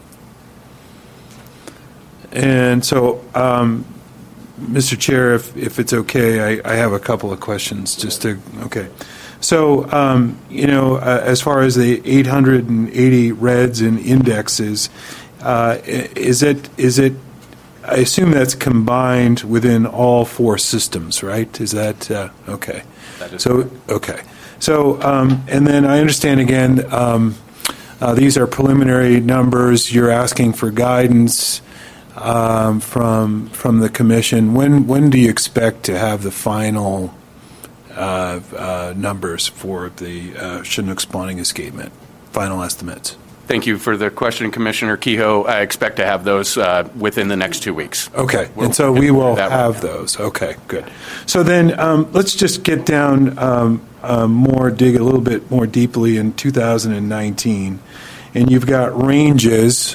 And so, Mr. Chair, if it's okay, I have a couple of questions. So, as far as the 880 reds and indexes, is it? I assume that's combined within all four systems, right? Is that okay? That is so correct. Okay. So, and then I understand again, these are preliminary numbers. You're asking for guidance from the commission. When do you expect to have the final numbers for the Chinook spawning escapement, final estimates? Thank you for the question, Commissioner Kehoe. I expect to have those within the next 2 weeks. Okay, and so we will have those. Okay, good. So then let's just get down dig a little bit more deeply in 2019. And you've got ranges.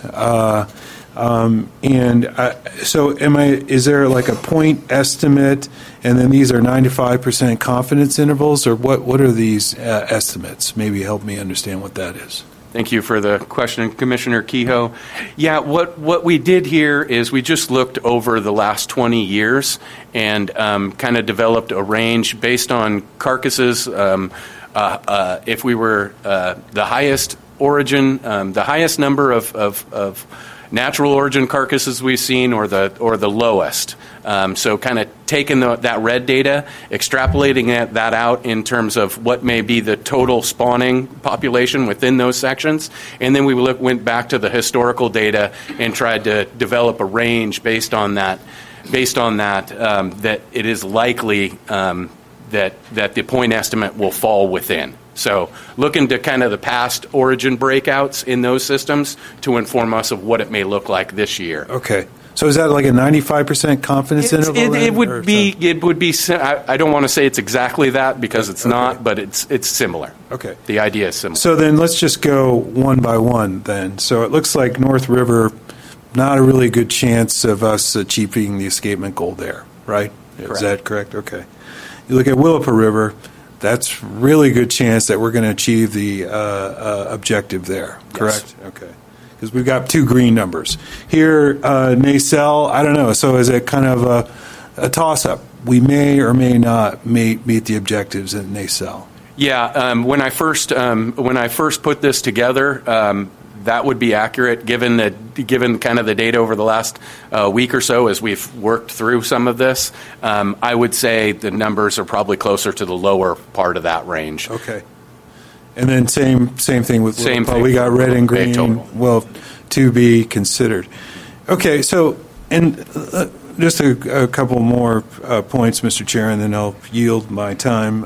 Is there like a point estimate, and then these are 95% confidence intervals, or what are these estimates? Maybe help me understand what that is. Thank you for the question, Commissioner Kehoe. Yeah, what we did here is we just looked over the last 20 years and kind of developed a range based on carcasses. If we were the highest origin, the highest number of natural origin carcasses we've seen or the lowest. So kind of taking that red data, extrapolating that out in terms of what may be the total spawning population within those sections, and then we went back to the historical data and tried to develop a range based on that, that it is likely that the point estimate will fall within. So looking to kind of the past origin breakouts in those systems to inform us of what it may look like this year. Okay. So is that like a 95% confidence interval? It would be. I don't want to say it's exactly that because it's not, but it's similar. Okay. The idea is similar. So then let's just go one by one then. So it looks like North River, not a really good chance of us achieving the escapement goal there, right? Correct. Is that correct? Okay. You look at Willapa River, that's really good chance that we're going to achieve the objective there, correct? Yes. Okay. Because we've got 2 green numbers. Here, Nacelle, I don't know. So is it kind of a toss-up? We may or may not meet the objectives in Nacelle. Yeah, when I first put this together, that would be accurate given kind of the data over the last week or so as we've worked through some of this. I would say the numbers are probably closer to the lower part of that range. Okay. And then same thing with same Willapa. thing. We got red and green. Total. Well, to be considered. Okay, so and just a couple more points, Mr. Chair, and then I'll yield my time.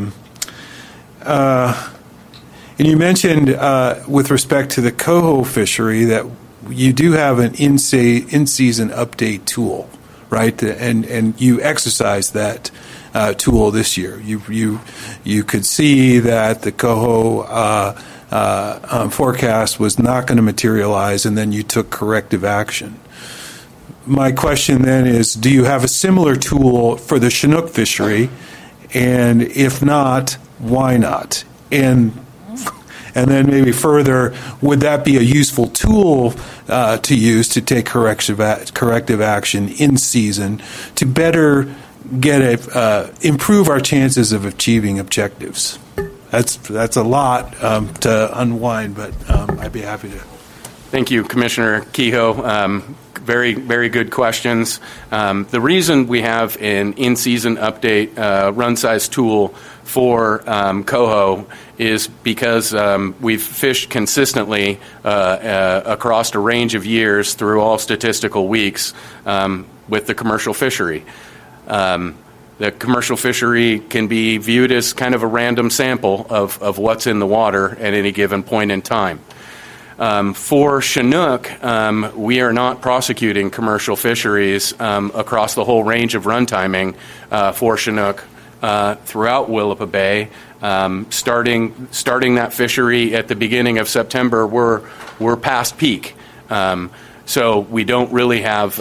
And you mentioned with respect to the coho fishery that you do have an in-season update tool, right? And you exercised that tool this year. You could see that the coho forecast was not going to materialize, and then you took corrective action. My question then is, do you have a similar tool for the Chinook fishery? And if not, why not? And then maybe further, would that be a useful tool to use to take corrective action in season to better improve our chances of achieving objectives? That's a lot to unwind, but I'd be happy to. Thank you, Commissioner Kehoe. Very, very good questions. The reason we have an in-season update run size tool for coho is because we've fished consistently across a range of years through all statistical weeks with the commercial fishery. The commercial fishery can be viewed as kind of a random sample of what's in the water at any given point in time. For Chinook, we are not prosecuting commercial fisheries across the whole range of run timing for Chinook throughout Willapa Bay. Starting that fishery at the beginning of September, we're past peak. So we don't really have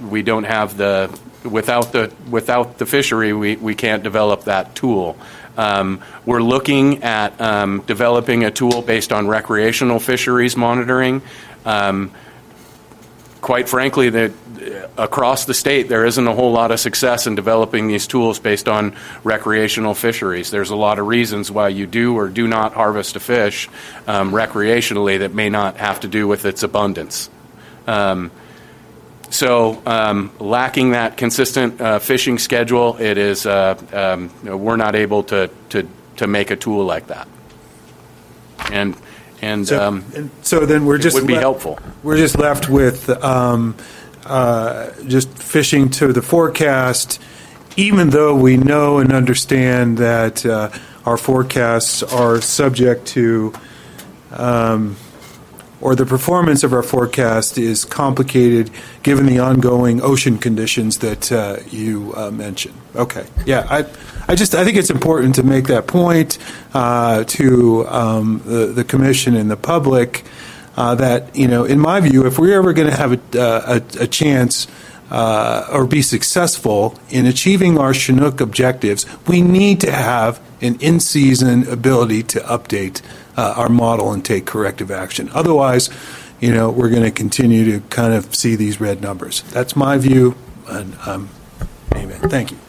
without the fishery we can't develop that tool. We're looking at developing a tool based on recreational fisheries monitoring. Quite frankly, across the state, there isn't a whole lot of success in developing these tools based on recreational fisheries. There's a lot of reasons why you do or do not harvest a fish recreationally that may not have to do with its abundance. So lacking that consistent fishing schedule, it is we're not able to make a tool like that. And so then we're just it would be helpful. We're just left with just fishing to the forecast, even though we know and understand that our forecasts are subject to. Or the performance of our forecast is complicated given the ongoing ocean conditions that you mentioned. Okay, yeah, I think it's important to make that point to the commission and the public that, in my view, if we're ever going to have a chance or be successful in achieving our Chinook objectives, we need to have an in-season ability to update our model and take corrective action. Otherwise, we're going to continue to kind of see these red numbers. That's my view, and amen. Thank you.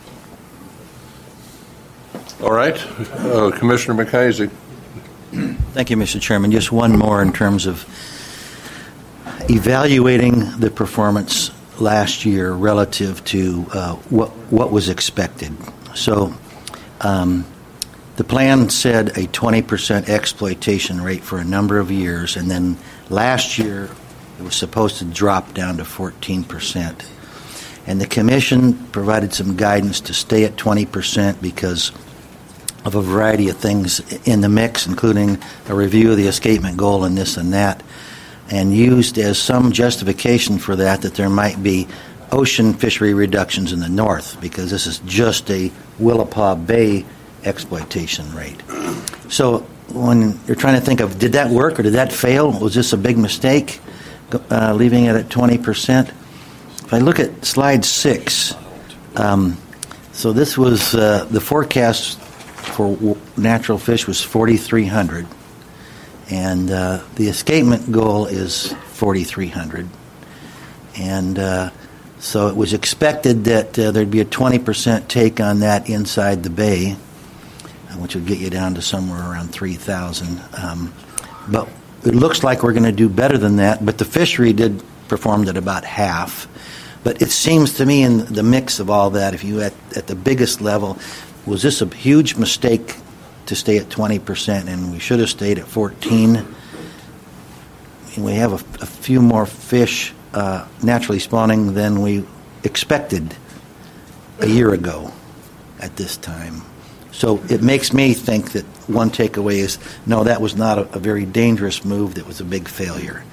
All right. Commissioner McIsaac. Thank you, Mr. Chairman. Just one more in terms of evaluating the performance last year relative to what was expected. So the plan said a 20% exploitation rate for a number of years, and then last year it was supposed to drop down to 14%. And the commission provided some guidance to stay at 20% because of a variety of things in the mix, including a review of the escapement goal and this and that, and used as some justification for that there might be ocean fishery reductions in the north, because this is just a Willapa Bay exploitation rate. So when you're trying to think of, did that work or did that fail? Was this a big mistake, leaving it at 20%? If I look at slide 6, so this was the forecast for natural fish was 4,300, and the escapement goal is 4,300, and so it was expected that there'd be a 20% take on that inside the bay, which would get you down to somewhere around 3,000. But it looks like we're going to do better than that, but the fishery did perform at about half. But it seems to me in the mix of all that, if you at the biggest level, was this a huge mistake to stay at 20%, and we should have stayed at 14? And we have a few more fish naturally spawning than we expected a year ago at this time. So it makes me think that one takeaway is, no, that was not a very dangerous move. That was a big failure.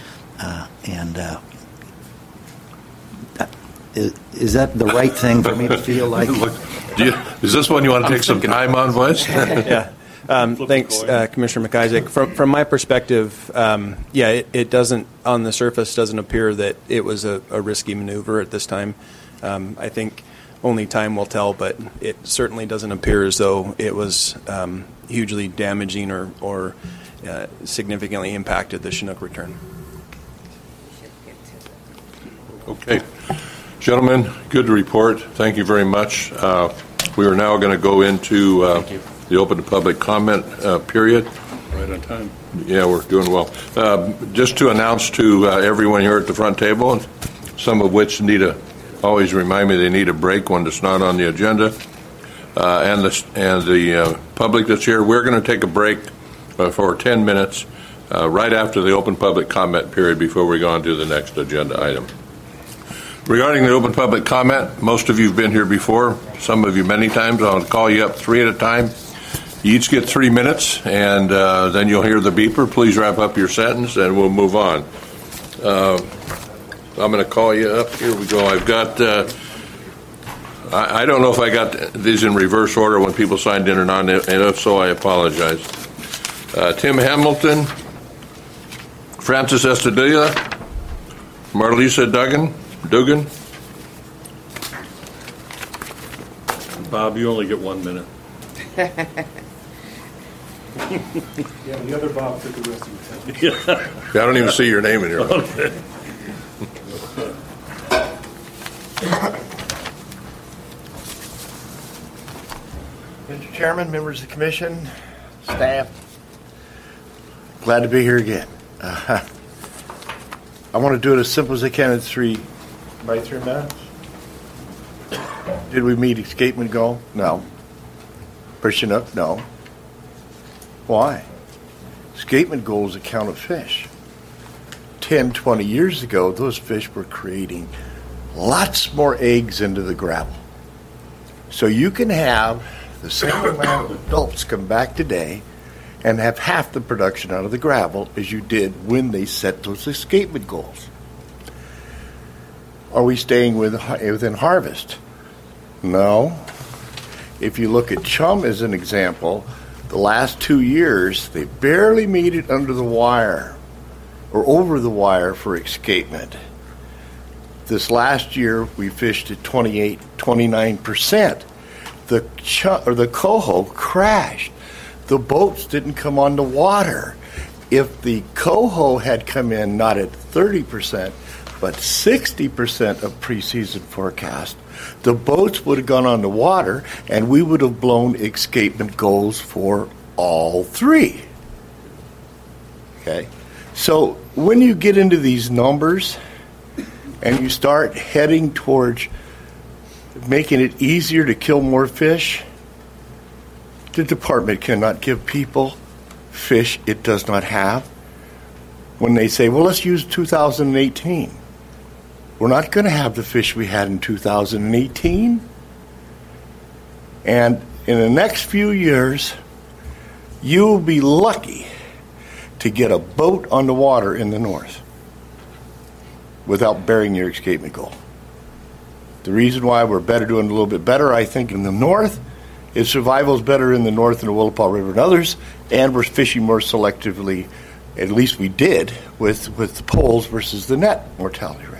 Is that the right thing for me to feel like? Is this one you want to take some time on, Vice? Yeah. Thanks, Commissioner McIsaac. From my perspective, it doesn't, on the surface, doesn't appear that it was a risky maneuver at this time. I think only time will tell, but it certainly doesn't appear as though it was hugely damaging or significantly impacted the Chinook return. Okay. Gentlemen, good report. Thank you very much. We are now going to go into the open to public comment period. Right on time. Yeah, we're doing well. Just to announce to everyone here at the front table, some of which always remind me they need a break when it's not on the agenda, and the public that's here, we're going to take a break for 10 minutes right after the open public comment period before we go on to the next agenda item. Regarding the open public comment, most of you have been here before, some of you many times. I'll call you up 3 at a time. You each get 3 minutes, and then you'll hear the beeper. Please wrap up your sentence, and we'll move on. I'm going to call you up. Here we go. I've got, I don't know if I got these in reverse order when people signed in or not, and if so, I apologize. Tim Hamilton, Francis Estadilla, Marlisa Dugan. Bob, you only get 1 minute. Yeah, the other Bob took the rest of the time. I don't even see your name in here. Okay. Mr. Chairman, members of the commission, staff, glad to be here again. I want to do it as simple as I can in 3 minutes. Did we meet escapement goal? No. For Chinook? No. Why? Escapement goal is a count of fish. 10, 20 years ago, those fish were creating lots more eggs into the gravel. So you can have the same amount of adults come back today and have half the production out of the gravel as you did when they set those escapement goals. Are we staying within harvest? No. If you look at chum as an example, the last 2 years, they barely made it under the wire or over the wire for escapement. This last year, we fished at 29%. The coho crashed. The boats didn't come on the water. If the coho had come in not at 30%, but 60% of preseason forecast, the boats would have gone on the water, and we would have blown escapement goals for all 3. Okay? So when you get into these numbers and you start heading towards making it easier to kill more fish, the department cannot give people fish it does not have. When they say, well, let's use 2018. We're not going to have the fish we had in 2018. And in the next few years, you'll be lucky to get a boat on the water in the north without burying your escapement goal. The reason why we're doing a little bit better, I think, in the north is survival is better in the north than the Willapa River and others, and we're fishing more selectively, at least we did, with the poles versus the net mortality rate.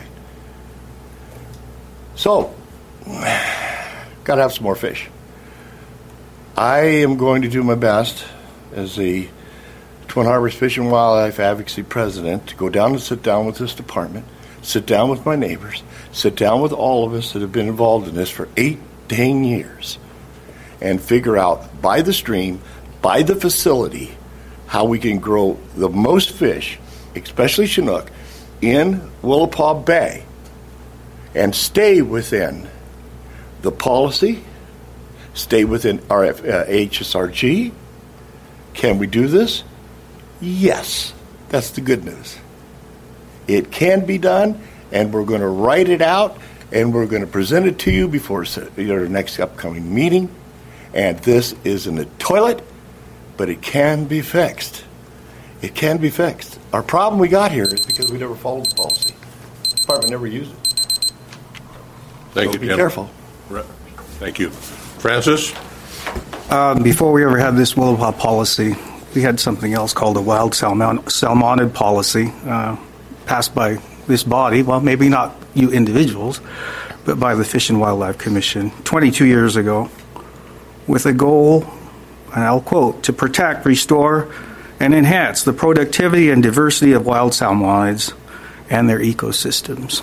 So, got to have some more fish. I am going to do my best as the Twin Harbors Fish and Wildlife Advocacy President to go down and sit down with this department, sit down with my neighbors, sit down with all of us that have been involved in this for 8 dang years, and figure out by the stream, by the facility, how we can grow the most fish, especially Chinook, in Willapa Bay and stay within the policy, stay within HSRG. Can we do this? Yes. That's the good news. It can be done, and we're going to write it out, and we're going to present it to you before your next upcoming meeting. And this is in the toilet, but it can be fixed. It can be fixed. Our problem we got here is because we never followed the policy. The department never used it. Thank you, Be Tim. careful. Thank you. Francis? Before we ever had this Willapa policy, we had something else called a wild salmonid policy passed by this body, well, maybe not you individuals, but by the Fish and Wildlife Commission 22 years ago, with a goal, and I'll quote, to protect, restore, and enhance the productivity and diversity of wild salmonids and their ecosystems.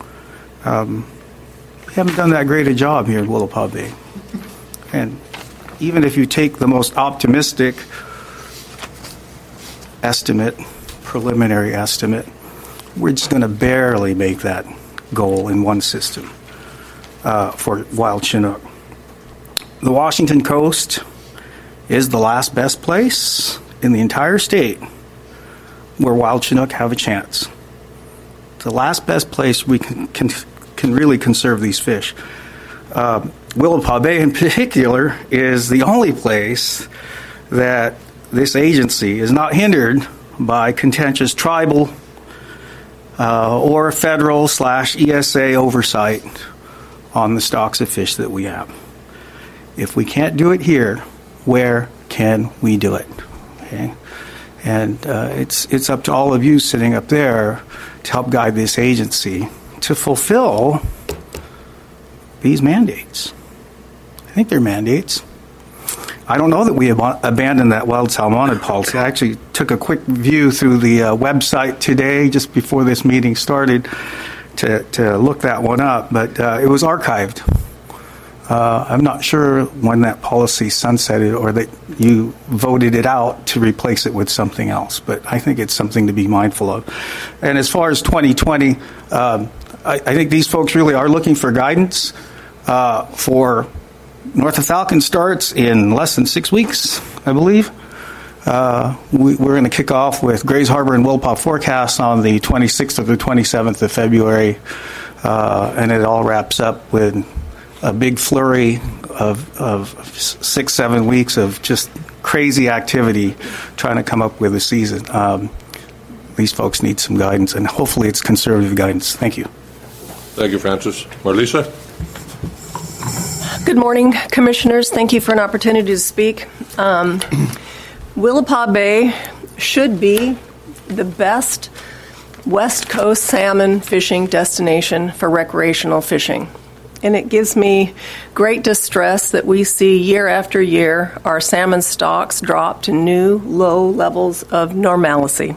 We haven't done that great a job here in Willapa Bay. And even if you take the most optimistic estimate, preliminary estimate, we're just going to barely make that goal in one system for wild Chinook. The Washington coast is the last best place in the entire state where wild Chinook have a chance. The last best place we can really conserve these fish. Willapa Bay in particular is the only place that this agency is not hindered by contentious tribal or federal/ESA oversight on the stocks of fish that we have. If we can't do it here, where can we do it? Okay? And it's up to all of you sitting up there to help guide this agency to fulfill these mandates. I think they're mandates. I don't know that we abandoned that wild salmonid policy. I actually took a quick view through the website today, just before this meeting started, to look that one up, but it was archived. I'm not sure when that policy sunsetted or that you voted it out to replace it with something else, but I think it's something to be mindful of. And as far as 2020, I think these folks really are looking for guidance for North of Falcon starts in less than 6 weeks, I believe. We're going to kick off with Grays Harbor and Willapa forecasts on the 26th or the 27th of February, and it all wraps up with a big flurry of 6-7 weeks of just crazy activity trying to come up with a season. These folks need some guidance, and hopefully it's conservative guidance. Thank you. Thank you, Francis. Marlisa? Good morning, Commissioners. Thank you for an opportunity to speak. Willapa Bay should be the best West Coast salmon fishing destination for recreational fishing. And it gives me great distress that we see year after year our salmon stocks drop to new low levels of normalcy.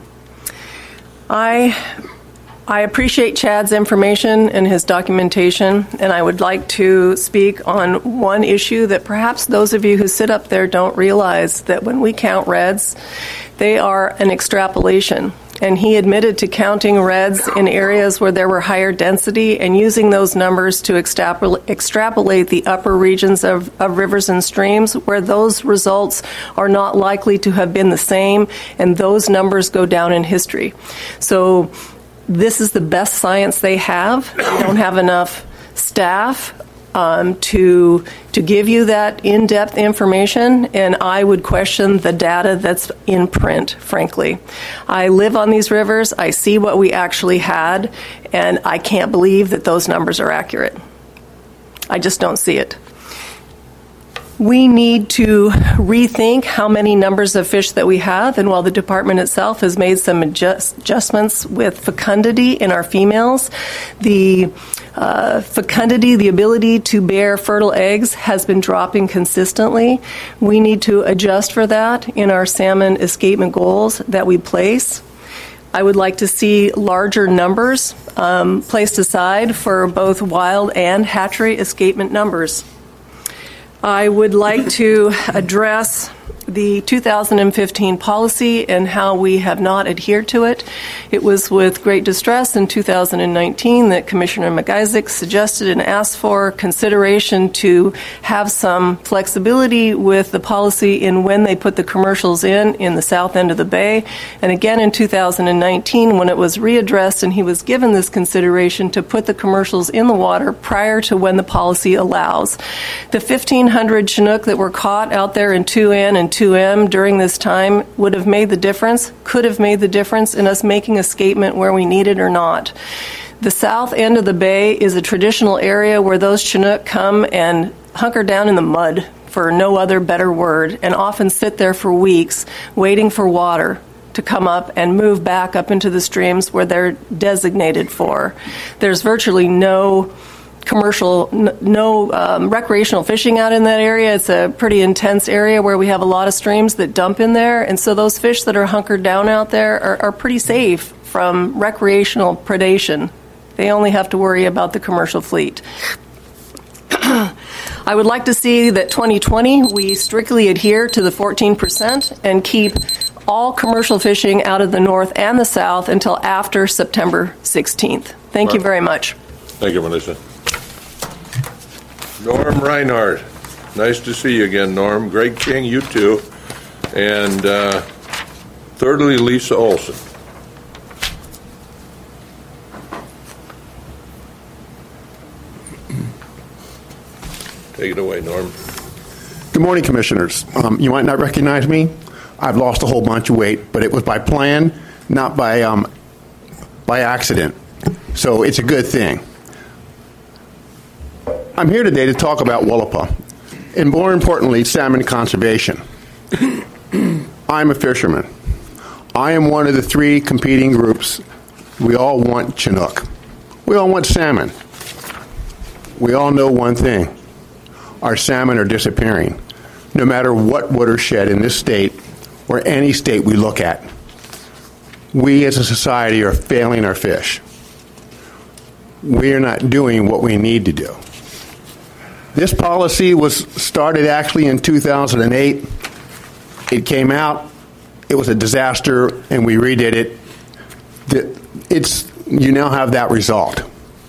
I appreciate Chad's information and his documentation, and I would like to speak on one issue that perhaps those of you who sit up there don't realize, that when we count reds, they are an extrapolation and he admitted to counting reds in areas where there were higher density and using those numbers to extrapolate the upper regions of rivers and streams where those results are not likely to have been the same, and those numbers go down in history. So this is the best science they have. They don't have enough staff to give you that in-depth information, and I would question the data that's in print, frankly. I live on these rivers, I see what we actually had, and I can't believe that those numbers are accurate. I just don't see it. We need to rethink how many numbers of fish that we have, and while the department itself has made some adjustments with fecundity in our females, the fecundity, the ability to bear fertile eggs, has been dropping consistently. We need to adjust for that in our salmon escapement goals that we place. I would like to see larger numbers placed aside for both wild and hatchery escapement numbers. I would like to address the 2015 policy and how we have not adhered to it. It was with great distress in 2019 that Commissioner McIsaac suggested and asked for consideration to have some flexibility with the policy in when they put the commercials in the south end of the bay. And again in 2019 when it was readdressed and he was given this consideration to put the commercials in the water prior to when the policy allows. The 1,500 Chinook that were caught out there in 2N and 2M during this time would have made the difference, could have made the difference in us making escapement where we need it or not. The south end of the bay is a traditional area where those Chinook come and hunker down in the mud, for no other better word, and often sit there for weeks waiting for water to come up and move back up into the streams where they're designated for. There's virtually no recreational fishing out in that area. It's a pretty intense area where we have a lot of streams that dump in there, and so those fish that are hunkered down out there are pretty safe from recreational predation. They only have to worry about the commercial fleet. I would like to see that 2020 we strictly adhere to the 14% and keep all commercial fishing out of the north and the south until after September 16th. Thank you very much. Thank you, Melissa. Norm Reinhardt. Nice to see you again, Norm. Greg King, you too. And thirdly, Lisa Olson. Take it away, Norm. Good morning, Commissioners. You might not recognize me. I've lost a whole bunch of weight, but it was by plan, not by accident. So it's a good thing. I'm here today to talk about Willapa, and more importantly, salmon conservation. I'm a fisherman. I am one of the three competing groups. We all want Chinook. We all want salmon. We all know one thing. Our salmon are disappearing, no matter what watershed in this state or any state we look at. We as a society are failing our fish. We are not doing what we need to do. This policy was started actually in 2008. It came out, it was a disaster, and we redid it. You now have that result.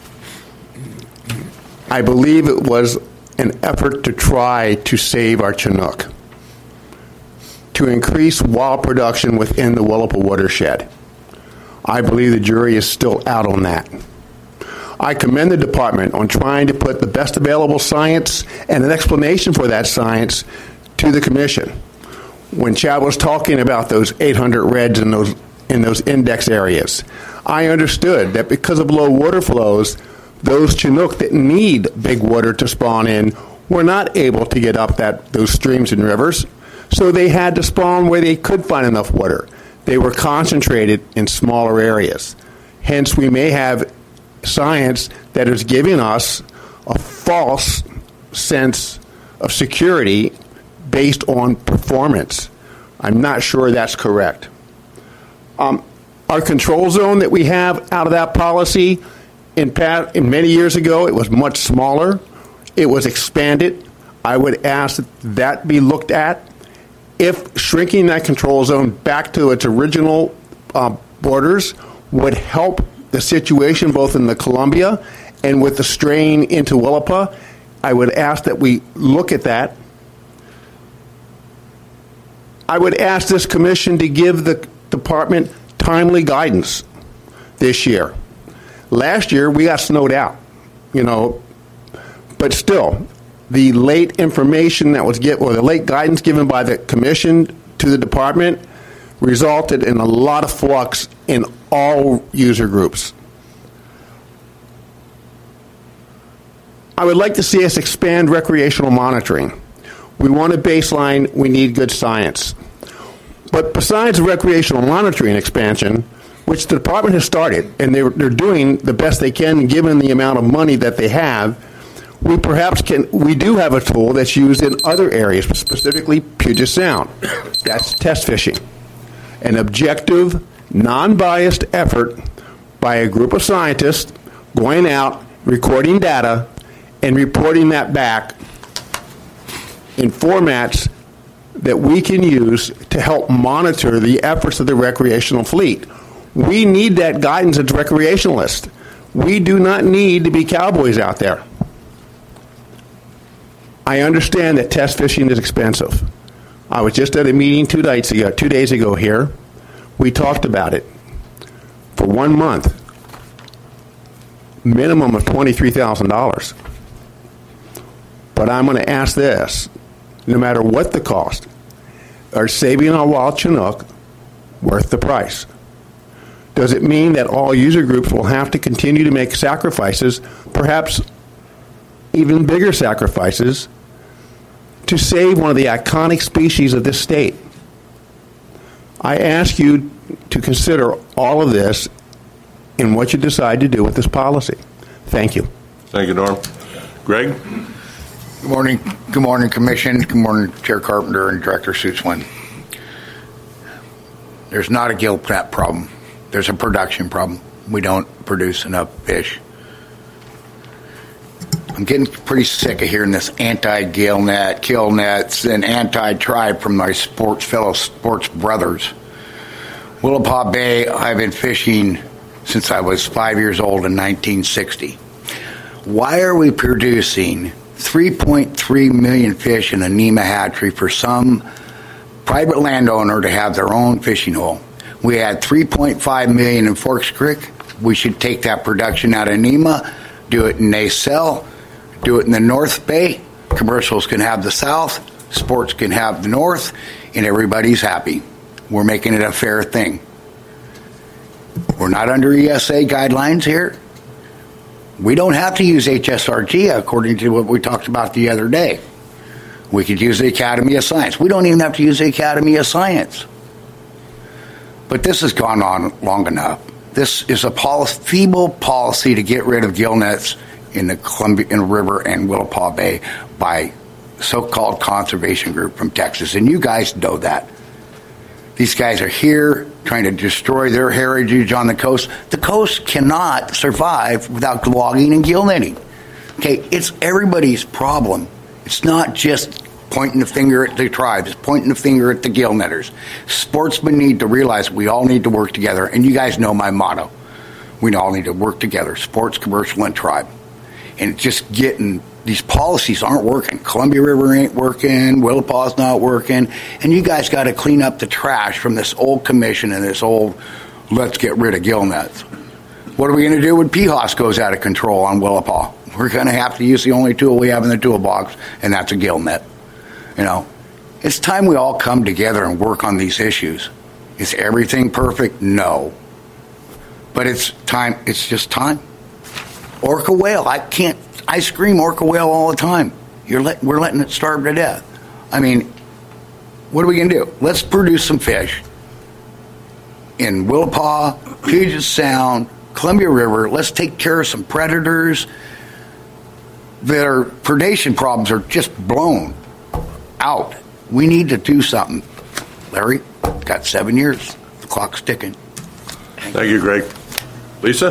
I believe it was an effort to try to save our Chinook, to increase wild production within the Willapa watershed. I believe the jury is still out on that. I commend the department on trying to put the best available science and an explanation for that science to the commission. When Chad was talking about those 800 reds in those index areas, I understood that because of low water flows, those Chinook that need big water to spawn in were not able to get up those streams and rivers, so they had to spawn where they could find enough water. They were concentrated in smaller areas. Hence, we may have science that is giving us a false sense of security based on performance. I'm not sure that's correct. Our control zone that we have out of that policy, in many years ago, it was much smaller. It was expanded. I would ask that be looked at. If shrinking that control zone back to its original borders would help the situation both in the Columbia and with the strain into Willapa. I would ask that we look at that. I would ask this commission to give the department timely guidance this year. Last year, we got snowed out, but still, the late information that was or the late guidance given by the commission to the department resulted in a lot of flux in all user groups. I would like to see us expand recreational monitoring. We want a baseline, we need good science. But besides recreational monitoring expansion, which the department has started, and they're doing the best they can given the amount of money that they have, we do have a tool that's used in other areas, specifically Puget Sound. That's test fishing. An objective, non-biased effort by a group of scientists going out, recording data, and reporting that back in formats that we can use to help monitor the efforts of the recreational fleet. We need that guidance as recreationalists. We do not need to be cowboys out there. I understand that test fishing is expensive. I was just at a meeting 2 days ago here. We talked about it. For 1 month, minimum of $23,000. But I'm going to ask this, no matter what the cost, are saving on wild Chinook worth the price? Does it mean that all user groups will have to continue to make sacrifices, perhaps even bigger sacrifices, to save one of the iconic species of this state? I ask you to consider all of this in what you decide to do with this policy. Thank you. Thank you, Norm. Greg? Good morning. Good morning, Commission. Good morning, Chair Carpenter and Director Suitswin. There's not a gill net problem. There's a production problem. We don't produce enough fish. I'm getting pretty sick of hearing this anti-gill net, kill nets, and anti-tribe from my fellow sports brothers. Willapa Bay, I've been fishing since I was 5 years old in 1960. Why are we producing 3.3 million fish in a NEMA hatchery for some private landowner to have their own fishing hole? We had 3.5 million in Forks Creek. We should take that production out of NEMA, do it in Nacelle, do it in the North Bay. Commercials can have the South, sports can have the North, and everybody's happy. We're making it a fair thing. We're not under ESA guidelines here. We don't have to use HSRG according to what we talked about the other day. We could use the Academy of Science. We don't even have to use the Academy of Science. But this has gone on long enough. This is a feeble policy to get rid of gill nets in the Columbia River and Willapa Bay by so-called conservation group from Texas. And you guys know that. These guys are here trying to destroy their heritage on the coast. The coast cannot survive without logging and gill netting. Okay, it's everybody's problem. It's not just pointing the finger at the tribes, pointing the finger at the gill netters. Sportsmen need to realize we all need to work together, and you guys know my motto. We all need to work together, sports, commercial, and tribe. And just getting, these policies aren't working. Columbia River ain't working, Willapa's not working, and you guys got to clean up the trash from this old commission and this old, let's get rid of gill nets. What are we going to do when PHOS goes out of control on Willapa? We're going to have to use the only tool we have in the toolbox, and that's a gill net. You know, it's time we all come together and work on these issues. Is everything perfect? No. But it's time. It's just time. Orca whale. I scream orca whale all the time. We're letting it starve to death. I mean, what are we going to do? Let's produce some fish in Willapa, Puget Sound, Columbia River. Let's take care of some predators. Their predation problems are just blown out. We need to do something. Larry, got 7 years. The clock's ticking. Thank you, Greg. Lisa?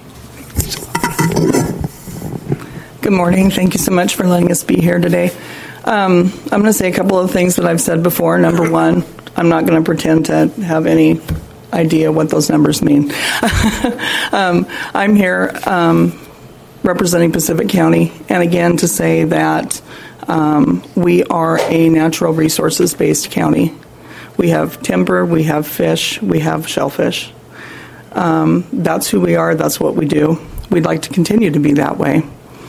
Good morning. Thank you so much for letting us be here today. I'm going to say a couple of things that I've said before. Number one, I'm not going to pretend to have any idea what those numbers mean. I'm here representing Pacific County, and again to say that we are a natural resources-based county. We have timber, we have fish, we have shellfish. That's who we are, that's what we do. We'd like to continue to be that way.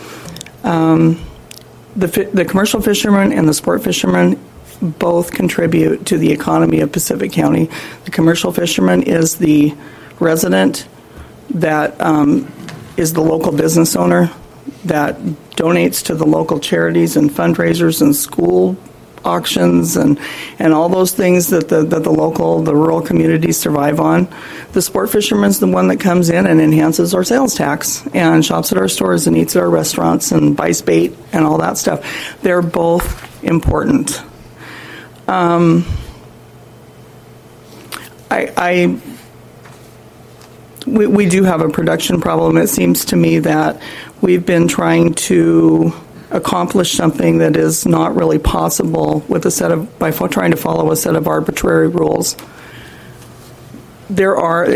The commercial fishermen and the sport fishermen both contribute to the economy of Pacific County. The commercial fisherman is the resident that is the local business owner that donates to the local charities and fundraisers and school auctions and all those things that the rural communities survive on. The sport fisherman's the one that comes in and enhances our sales tax and shops at our stores and eats at our restaurants and buys bait and all that stuff. They're both important. We do have a production problem. It seems to me that we've been trying to accomplish something that is not really possible with by trying to follow a set of arbitrary rules. There's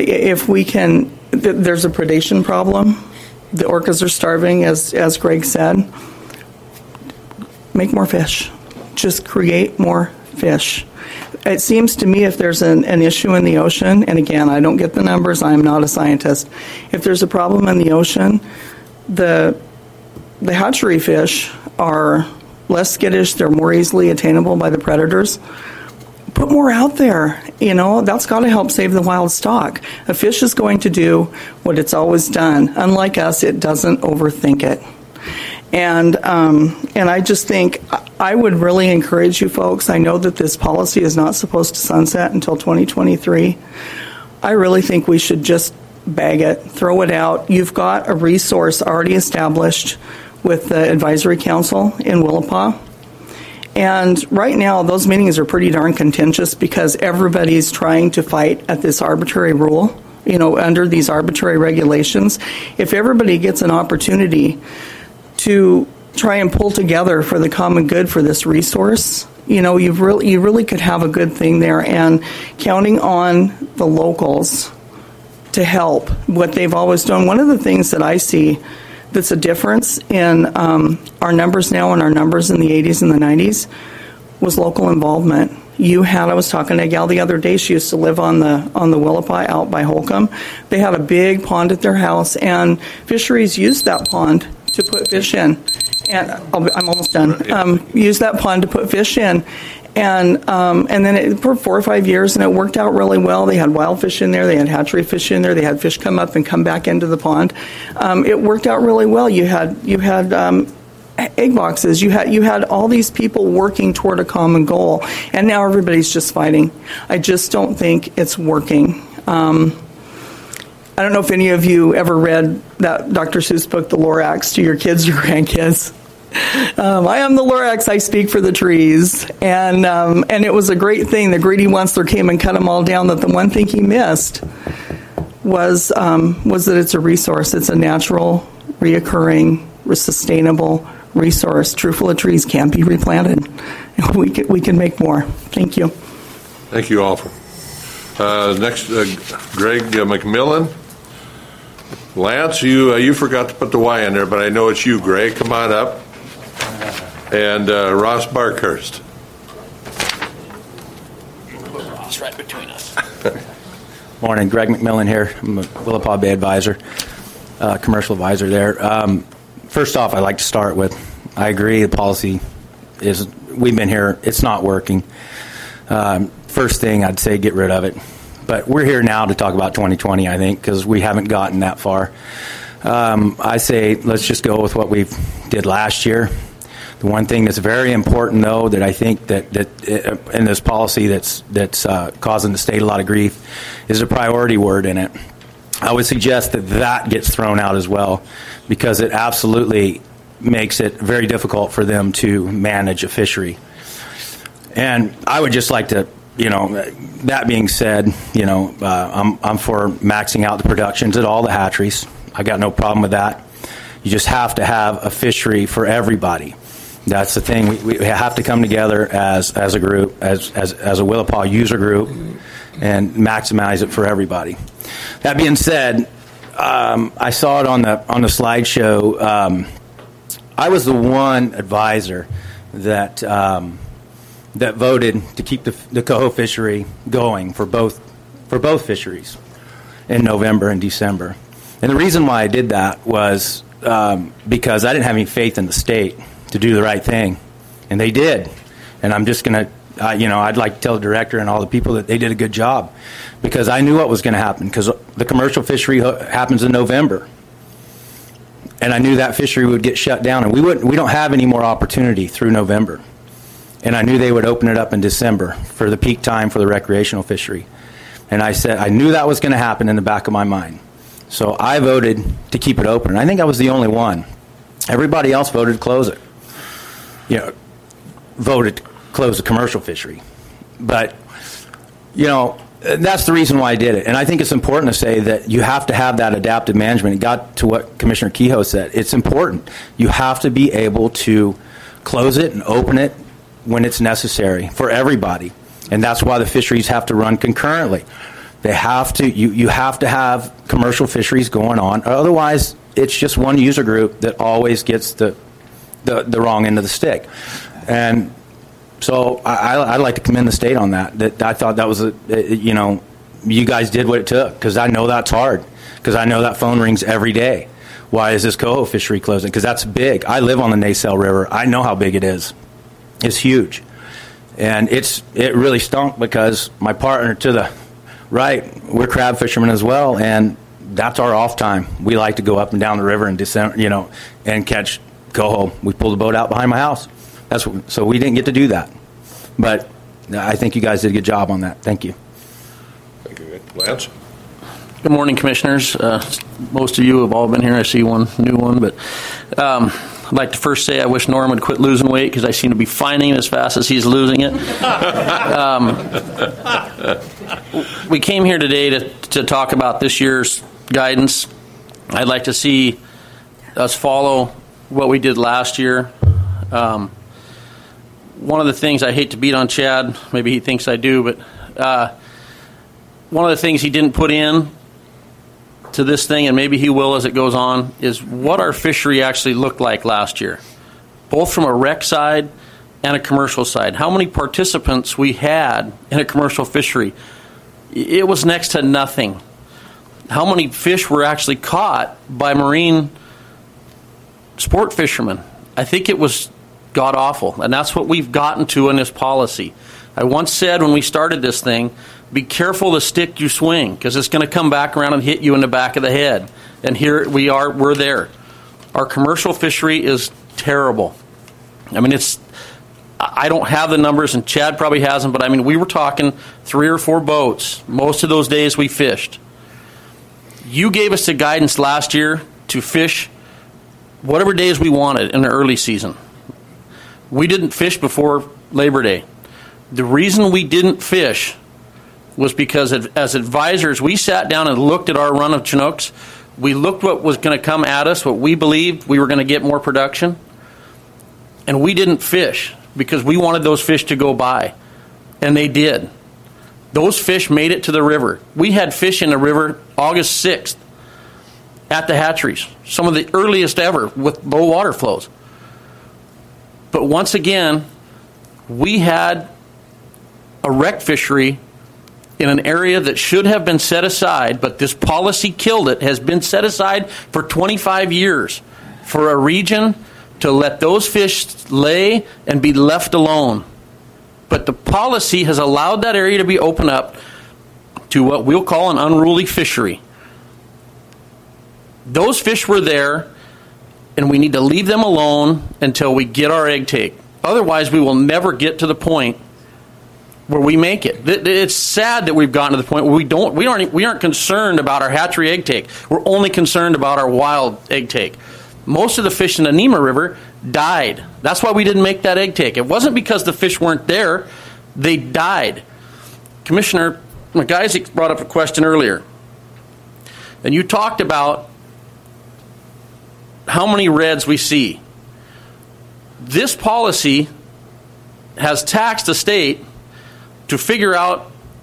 a predation problem. The orcas are starving, as Greg said. Make more fish. Just create more fish. It seems to me if there's an issue in the ocean, and again, I don't get the numbers, I'm not a scientist. If there's a problem in the ocean, the hatchery fish are less skittish, they're more easily attainable by the predators. Put more out there, that's got to help save the wild stock. A fish is going to do what it's always done. Unlike us, it doesn't overthink it. And I just think I would really encourage you folks. I know that this policy is not supposed to sunset until 2023. I really think we should just bag it, throw it out. You've got a resource already established with the advisory council in Willapa. And right now, those meetings are pretty darn contentious because everybody's trying to fight at this arbitrary rule, under these arbitrary regulations. If everybody gets an opportunity to try and pull together for the common good for this resource, you really could have a good thing there. And counting on the locals to help what they've always done. One of the things that I see that's a difference in our numbers now and our numbers in the 80s and the 90s was local involvement. I was talking to a gal the other day. She used to live on the Willapa out by Holcomb. They had a big pond at their house, and fisheries used that pond to put fish in. And I'm almost done. Used that pond to put fish in. And then for 4 or 5 years, and it worked out really well. They had wild fish in there. They had hatchery fish in there. They had fish come up and come back into the pond. It worked out really well. You had egg boxes. You had all these people working toward a common goal, and now everybody's just fighting. I just don't think it's working. I don't know if any of you ever read that Dr. Seuss book, The Lorax, to your kids or grandkids. I am the Lorax, I speak for the trees. And it was a great thing. The greedy monster came and cut them all down. That the one thing he missed was that it's a resource. It's a natural, reoccurring, sustainable resource. True full of trees can be replanted. We can make more. Thank you. Thank you all. Next, Greg McMillan. Lance, you forgot to put the Y in there, but I know it's you, Greg. Come on up. And Ross Barkhurst. Ross right between us. Morning, Greg McMillan here. I'm a Willapa Bay advisor, commercial advisor there. First off, I'd like to start with, I agree the policy we've been here, it's not working. First thing I'd say, get rid of it. But we're here now to talk about 2020, I think, because we haven't gotten that far. I say let's just go with what we did last year. The one thing that's very important, though, that I think that in this policy that's causing the state a lot of grief is a priority word in it. I would suggest that gets thrown out as well, because it absolutely makes it very difficult for them to manage a fishery. And I would just like to, that being said, I'm for maxing out the productions at all the hatcheries. I got no problem with that. You just have to have a fishery for everybody. That's the thing. We have to come together as a group, as a Willapa user group, and maximize it for everybody. That being said, I saw it on the slideshow. I was the one advisor that that voted to keep the coho fishery going for both fisheries in November and December. And the reason why I did that was because I didn't have any faith in the state to do the right thing, and they did. And I'm just going to, I'd like to tell the director and all the people that they did a good job, because I knew what was going to happen, because the commercial fishery happens in November. And I knew that fishery would get shut down, and we don't have any more opportunity through November. And I knew they would open it up in December for the peak time for the recreational fishery. And I said, I knew that was going to happen in the back of my mind. So I voted to keep it open. And I think I was the only one. Everybody else voted to close it. Voted to close the commercial fishery. But, that's the reason why I did it. And I think it's important to say that you have to have that adaptive management. It got to what Commissioner Kehoe said. It's important. You have to be able to close it and open it when it's necessary for everybody. And that's why the fisheries have to run concurrently. They have to. You have to have commercial fisheries going on. Otherwise, it's just one user group that always gets the wrong end of the stick. And so I'd like to commend the state on that. That I thought that was you guys did what it took, because I know that's hard, because I know that phone rings every day. Why is this coho fishery closing? Because that's big. I live on the Nasell River. I know how big it is. It's huge. And it really stunk, because my partner to the right, we're crab fishermen as well, and that's our off time. We like to go up and down the river in December, and catch coho. We pull the boat out behind my house. So we didn't get to do that. But I think you guys did a good job on that. Thank you. Thank you. Lance? Good morning, Commissioners. Most of you have all been here. I see one new one, but I'd like to first say I wish Norm would quit losing weight, because I seem to be finding him as fast as he's losing it. We came here today to talk about this year's guidance. I'd like to see us follow what we did last year. One of the things, I hate to beat on Chad, maybe he thinks I do, but one of the things he didn't put in to this thing, and maybe he will as it goes on, is what our fishery actually looked like last year, both from a rec side and a commercial side. How many participants we had in a commercial fishery? It was next to nothing. How many fish were actually caught by marine sport fishermen? I think it was god-awful, and that's what we've gotten to in this policy. I once said when we started this thing, be careful the stick you swing, because it's going to come back around and hit you in the back of the head. And here we're there. Our commercial fishery is terrible. I mean, I don't have the numbers, and Chad probably has them, but I mean, we were talking 3 or 4 boats most of those days we fished. You gave us the guidance last year to fish whatever days we wanted in the early season. We didn't fish before Labor Day. The reason we didn't fish was because as advisors, we sat down and looked at our run of Chinooks. We looked what was going to come at us, what we believed we were going to get more production, and we didn't fish because we wanted those fish to go by, and they did. Those fish made it to the river. We had fish in the river August 6th at the hatcheries, some of the earliest ever with low water flows. But once again, we had a wreck fishery in an area that should have been set aside, but this policy killed it, has been set aside for 25 years for a region to let those fish lay and be left alone. But the policy has allowed that area to be opened up to what we'll call an unruly fishery. Those fish were there, and we need to leave them alone until we get our egg take. Otherwise, we will never get to the point where we make it. It's sad that we've gotten to the point where we aren't concerned about our hatchery egg take. We're only concerned about our wild egg take. Most of the fish in the Nema River died. That's why we didn't make that egg take. It wasn't because the fish weren't there. They died. Commissioner McIsaac brought up a question earlier, and you talked about how many reds we see. This policy has taxed the state to figure out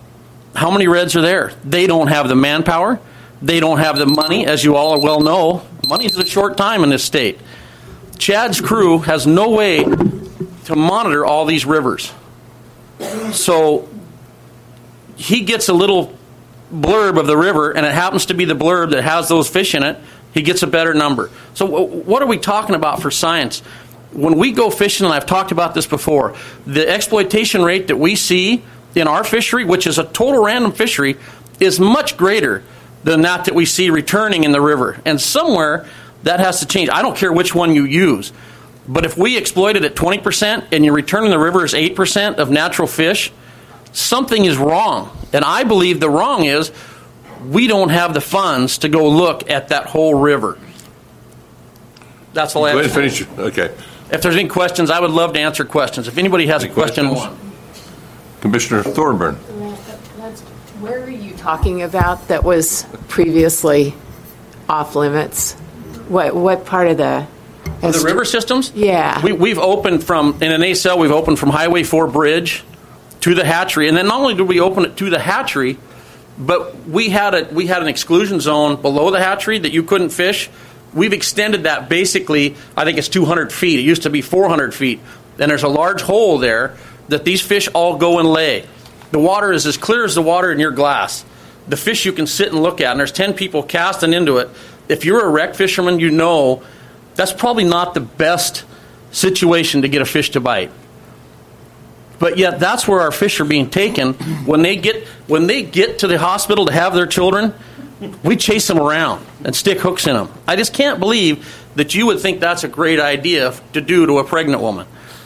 How many reds are there? They don't have the manpower. They don't have the money. As you all well know, money is a short time in this state. Chad's crew has no way to monitor all these rivers. So he gets a little blurb of the river, and it happens to be the blurb that has those fish in it. He gets a better number. So what are we talking about for science? When we go fishing, and I've talked about this before, the exploitation rate that we see in our fishery, which is a total random fishery, is much greater than that we see returning in the river. And somewhere that has to change. I don't care which one you use. But if we exploit it at 20% and your return in the river is 8% of natural fish, something is wrong. And I believe the wrong is we don't have the funds to go look at that whole river. That's all I have to say. Finish. Okay. If there's any questions, I would love to answer questions. If anybody has a question, Commissioner Thorburn. Where are you talking about that was previously off limits? What part of the river systems? Yeah. We've opened from, in an ACL, we've opened from Highway 4 Bridge to the hatchery. And then not only did we open it to the hatchery, but we had an exclusion zone below the hatchery that you couldn't fish. We've extended that basically, I think it's 200 feet. It used to be 400 feet. And there's a large hole there that these fish all go and lay. The water is as clear as the water in your glass. The fish you can sit and look at, and there's 10 people casting into it. If you're a wreck fisherman, you know that's probably not the best situation to get a fish to bite. But yet that's where our fish are being taken. When they get to the hospital to have their children, we chase them around and stick hooks in them. I just can't believe that you would think that's a great idea to do to a pregnant woman.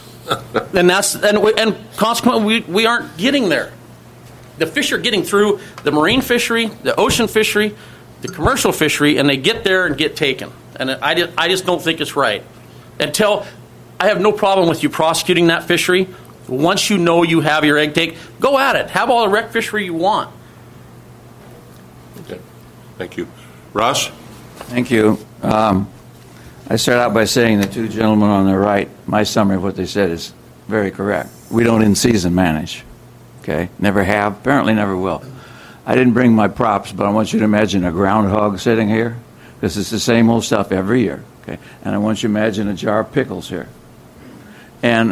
And consequently, we aren't getting there. The fish are getting through the marine fishery, the ocean fishery, the commercial fishery, and they get there and get taken. And I just don't think it's right. Until I have no problem with you prosecuting that fishery. Once you know you have your egg take, go at it. Have all the wreck fishery you want. Okay. Thank you. Ross? Thank you. I start out by saying the two gentlemen on the right, my summary of what they said is very correct. We don't in-season manage. Okay? Never have. Apparently never will. I didn't bring my props, but I want you to imagine a groundhog sitting here, because it's the same old stuff every year. Okay? And I want you to imagine a jar of pickles here. And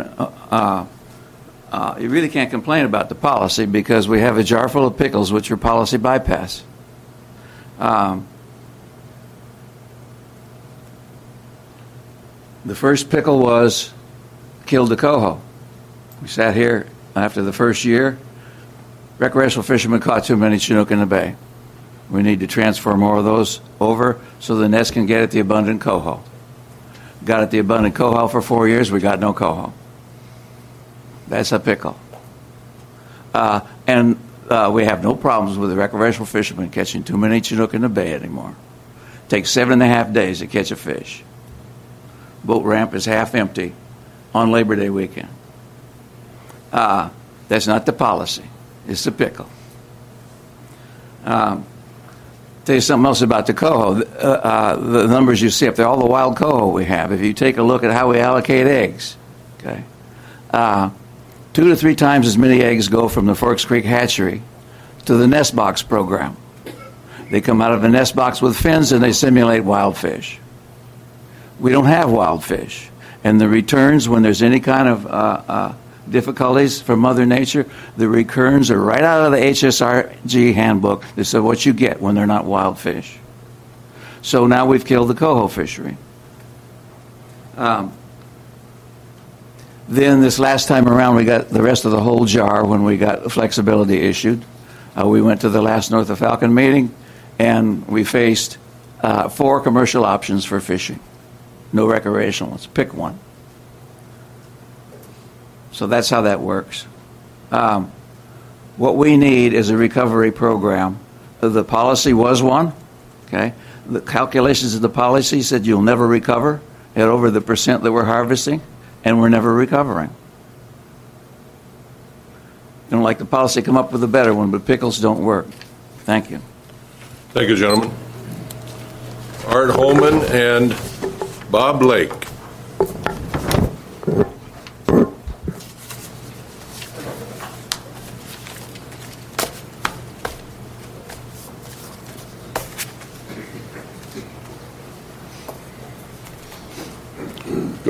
you really can't complain about the policy because we have a jar full of pickles, which are policy bypass. The first pickle was killed the coho. We sat here after the first year. Recreational fishermen caught too many Chinook in the bay. We need to transfer more of those over so the nest can get at the abundant coho. Got at the abundant coho for 4 years, we got no coho. That's a pickle. And we have no problems with the recreational fishermen catching too many Chinook in the bay anymore. It takes 7.5 days to catch a fish. Boat ramp is half empty on Labor Day weekend. That's not the policy. It's the pickle. Tell you something else about the coho. The numbers you see up there, all the wild coho we have. If you take a look at how we allocate eggs, okay, 2 to 3 times as many eggs go from the Forks Creek hatchery to the nest box program. They come out of the nest box with fins and they simulate wild fish. We don't have wild fish. And the returns, when there's any kind of difficulties from Mother Nature, the returns are right out of the HSRG handbook. They say what you get when they're not wild fish. So now we've killed the coho fishery. Then this last time around, we got the rest of the whole jar when we got flexibility issued. We went to the last North of Falcon meeting, and we faced 4 commercial options for fishing. No recreational ones. Pick one. So that's how that works. What we need is a recovery program. The policy was one. Okay. The calculations of the policy said you'll never recover at over the percent that we're harvesting, and we're never recovering. Don't like the policy, come up with a better one, but pickles don't work. Thank you. Thank you, gentlemen. Art Holman and Bob Lake.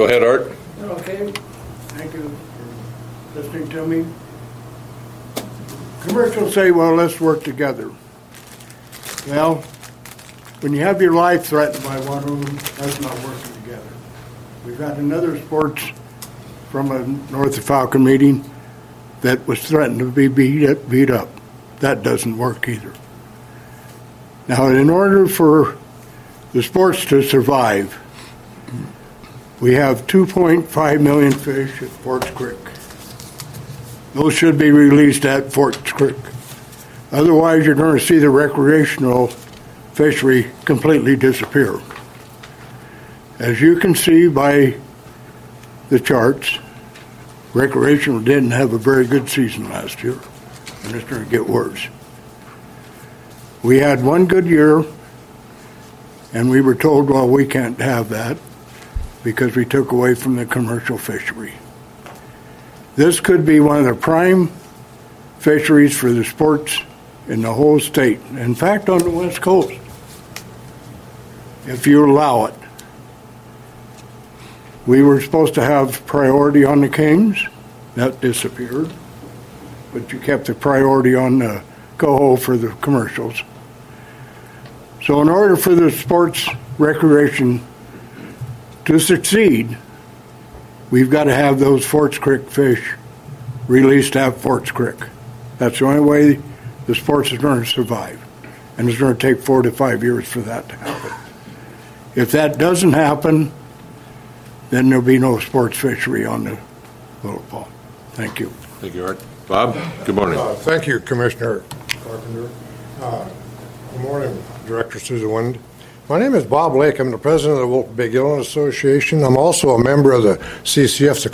Go ahead, Art. Okay. Thank you for listening to me. Commercials say, well, let's work together. Well, when you have your life threatened by one of them, that's not working together. We've had another sports from a North of Falcon meeting that was threatened to be beat up. That doesn't work either. Now, in order for the sports to survive, we have 2.5 million fish at Forts Creek. Those should be released at Forts Creek. Otherwise, you're going to see the recreational fishery completely disappear. As you can see by the charts, recreational didn't have a very good season last year, and it's going to get worse. We had one good year, and we were told, well, we can't have that because we took away from the commercial fishery. This could be one of the prime fisheries for the sports in the whole state. In fact, on the West Coast, if you allow it. We were supposed to have priority on the kings. That disappeared. But you kept the priority on the coho for the commercials. So in order for the sports recreation to succeed, we've got to have those Forts Creek fish released at Forts Creek. That's the only way the sports is going to survive. And it's going to take 4 to 5 years for that to happen. If that doesn't happen, then there'll be no sports fishery on the Willapa. Thank you. Thank you, Art. Bob, good morning. Thank you, Commissioner Carpenter. Good morning, Director Susan Wind. My name is Bob Lake. I'm the president of the Willapa Bay Gillen Association. I'm also a member of the CCF,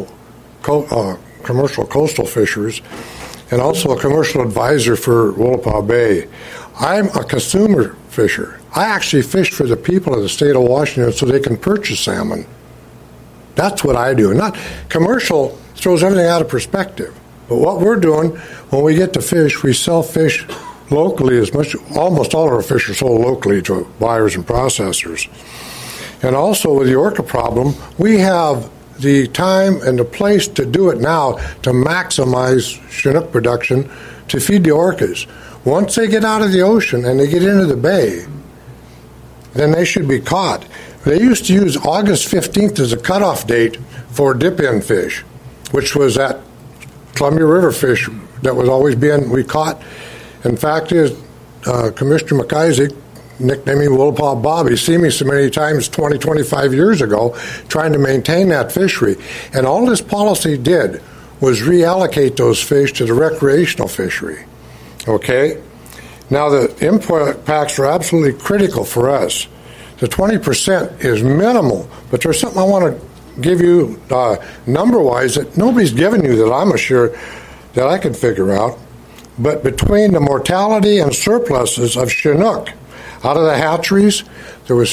the Commercial Coastal Fishers, and also a commercial advisor for Willapa Bay. I'm a consumer fisher. I actually fish for the people of the state of Washington so they can purchase salmon. That's what I do. Not commercial throws everything out of perspective. But what we're doing when we get to fish, we sell fish locally as much. Almost all of our fish are sold locally to buyers and processors. And also with the orca problem, we have the time and the place to do it now to maximize Chinook production to feed the orcas. Once they get out of the ocean and they get into the bay, then they should be caught. They used to use August 15th as a cutoff date for dip-in fish, which was that Columbia River fish that was always being we caught. In fact, Commissioner McIsaac, nicknaming Willapa Bob, he's seen me so many times 20, 25 years ago trying to maintain that fishery. And all this policy did was reallocate those fish to the recreational fishery. Okay? Now, the impacts are absolutely critical for us. The 20% is minimal, but there's something I want to give you number-wise that nobody's given you that I'm sure that I could figure out. But between the mortality and surpluses of Chinook out of the hatcheries, there was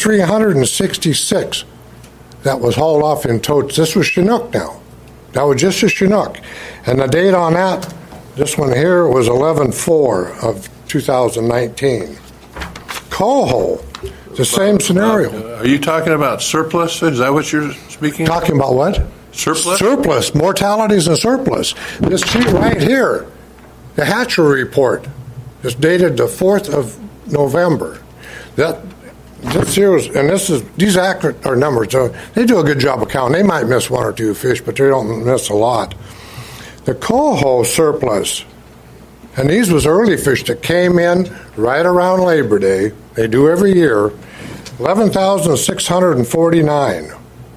5,366 that was hauled off in totes. This was Chinook now. That was just a Chinook. And the date on that, this one here, was 11/4 of 2019. Coho, the same scenario. Are you talking about surplus? Is that what you're speaking of? Talking about what? Surplus? Surplus. Mortalities and surplus. This sheet right here, the hatchery report, is dated the 4th of November. This here is, and these accurate are numbers. They do a good job of counting. They might miss 1 or 2 fish, but they don't miss a lot. The coho surplus, and these was early fish that came in right around Labor Day. They do every year. 11,649.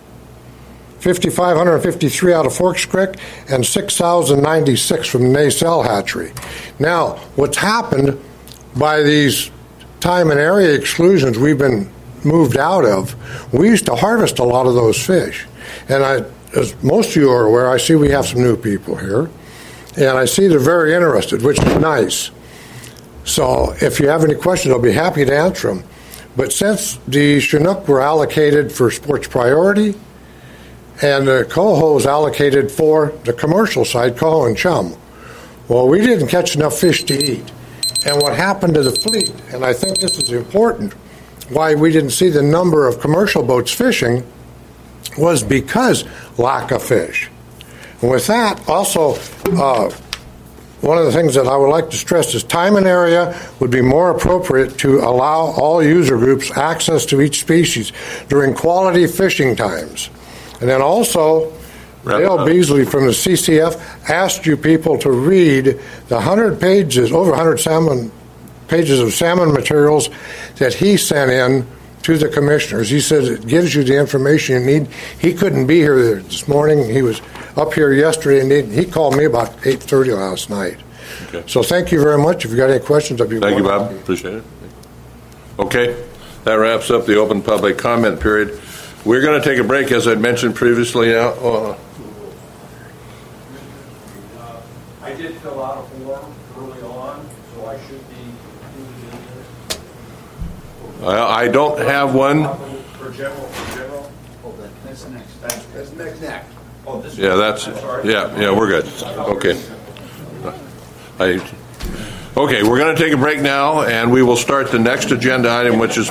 5,553 out of Forks Creek and 6,096 from the Nacelle hatchery. Now, what's happened by these time and area exclusions we've been moved out of, we used to harvest a lot of those fish. And as most of you are aware, I see we have some new people here, and I see they're very interested, which is nice. So if you have any questions, I'll be happy to answer them. But since the Chinook were allocated for sports priority, and the coho is allocated for the commercial side, coho and chum, well, we didn't catch enough fish to eat. And what happened to the fleet, and I think this is important, why we didn't see the number of commercial boats fishing, was because lack of fish. And with that, also, one of the things that I would like to stress is time and area would be more appropriate to allow all user groups access to each species during quality fishing times. And then also, Dale Beasley from the CCF asked you people to read the 100 pages, over 100 pages of salmon materials that he sent in to the commissioners. He says it gives you the information you need. He couldn't be here this morning. He was up here yesterday, and he called me about 8:30 last night. Okay. So thank you very much. If you've got any questions, I'd be Thank you, Bob. Appreciate it. Okay, that wraps up the open public comment period. We're going to take a break, as I mentioned previously. Now, I did fill out a form early on, so I should be included in this. I don't have one. For general. Oh, that's next. That's next. Oh, this. Yeah, that's. Yeah, we're good. Okay. Okay, we're going to take a break now, and we will start the next agenda item, which is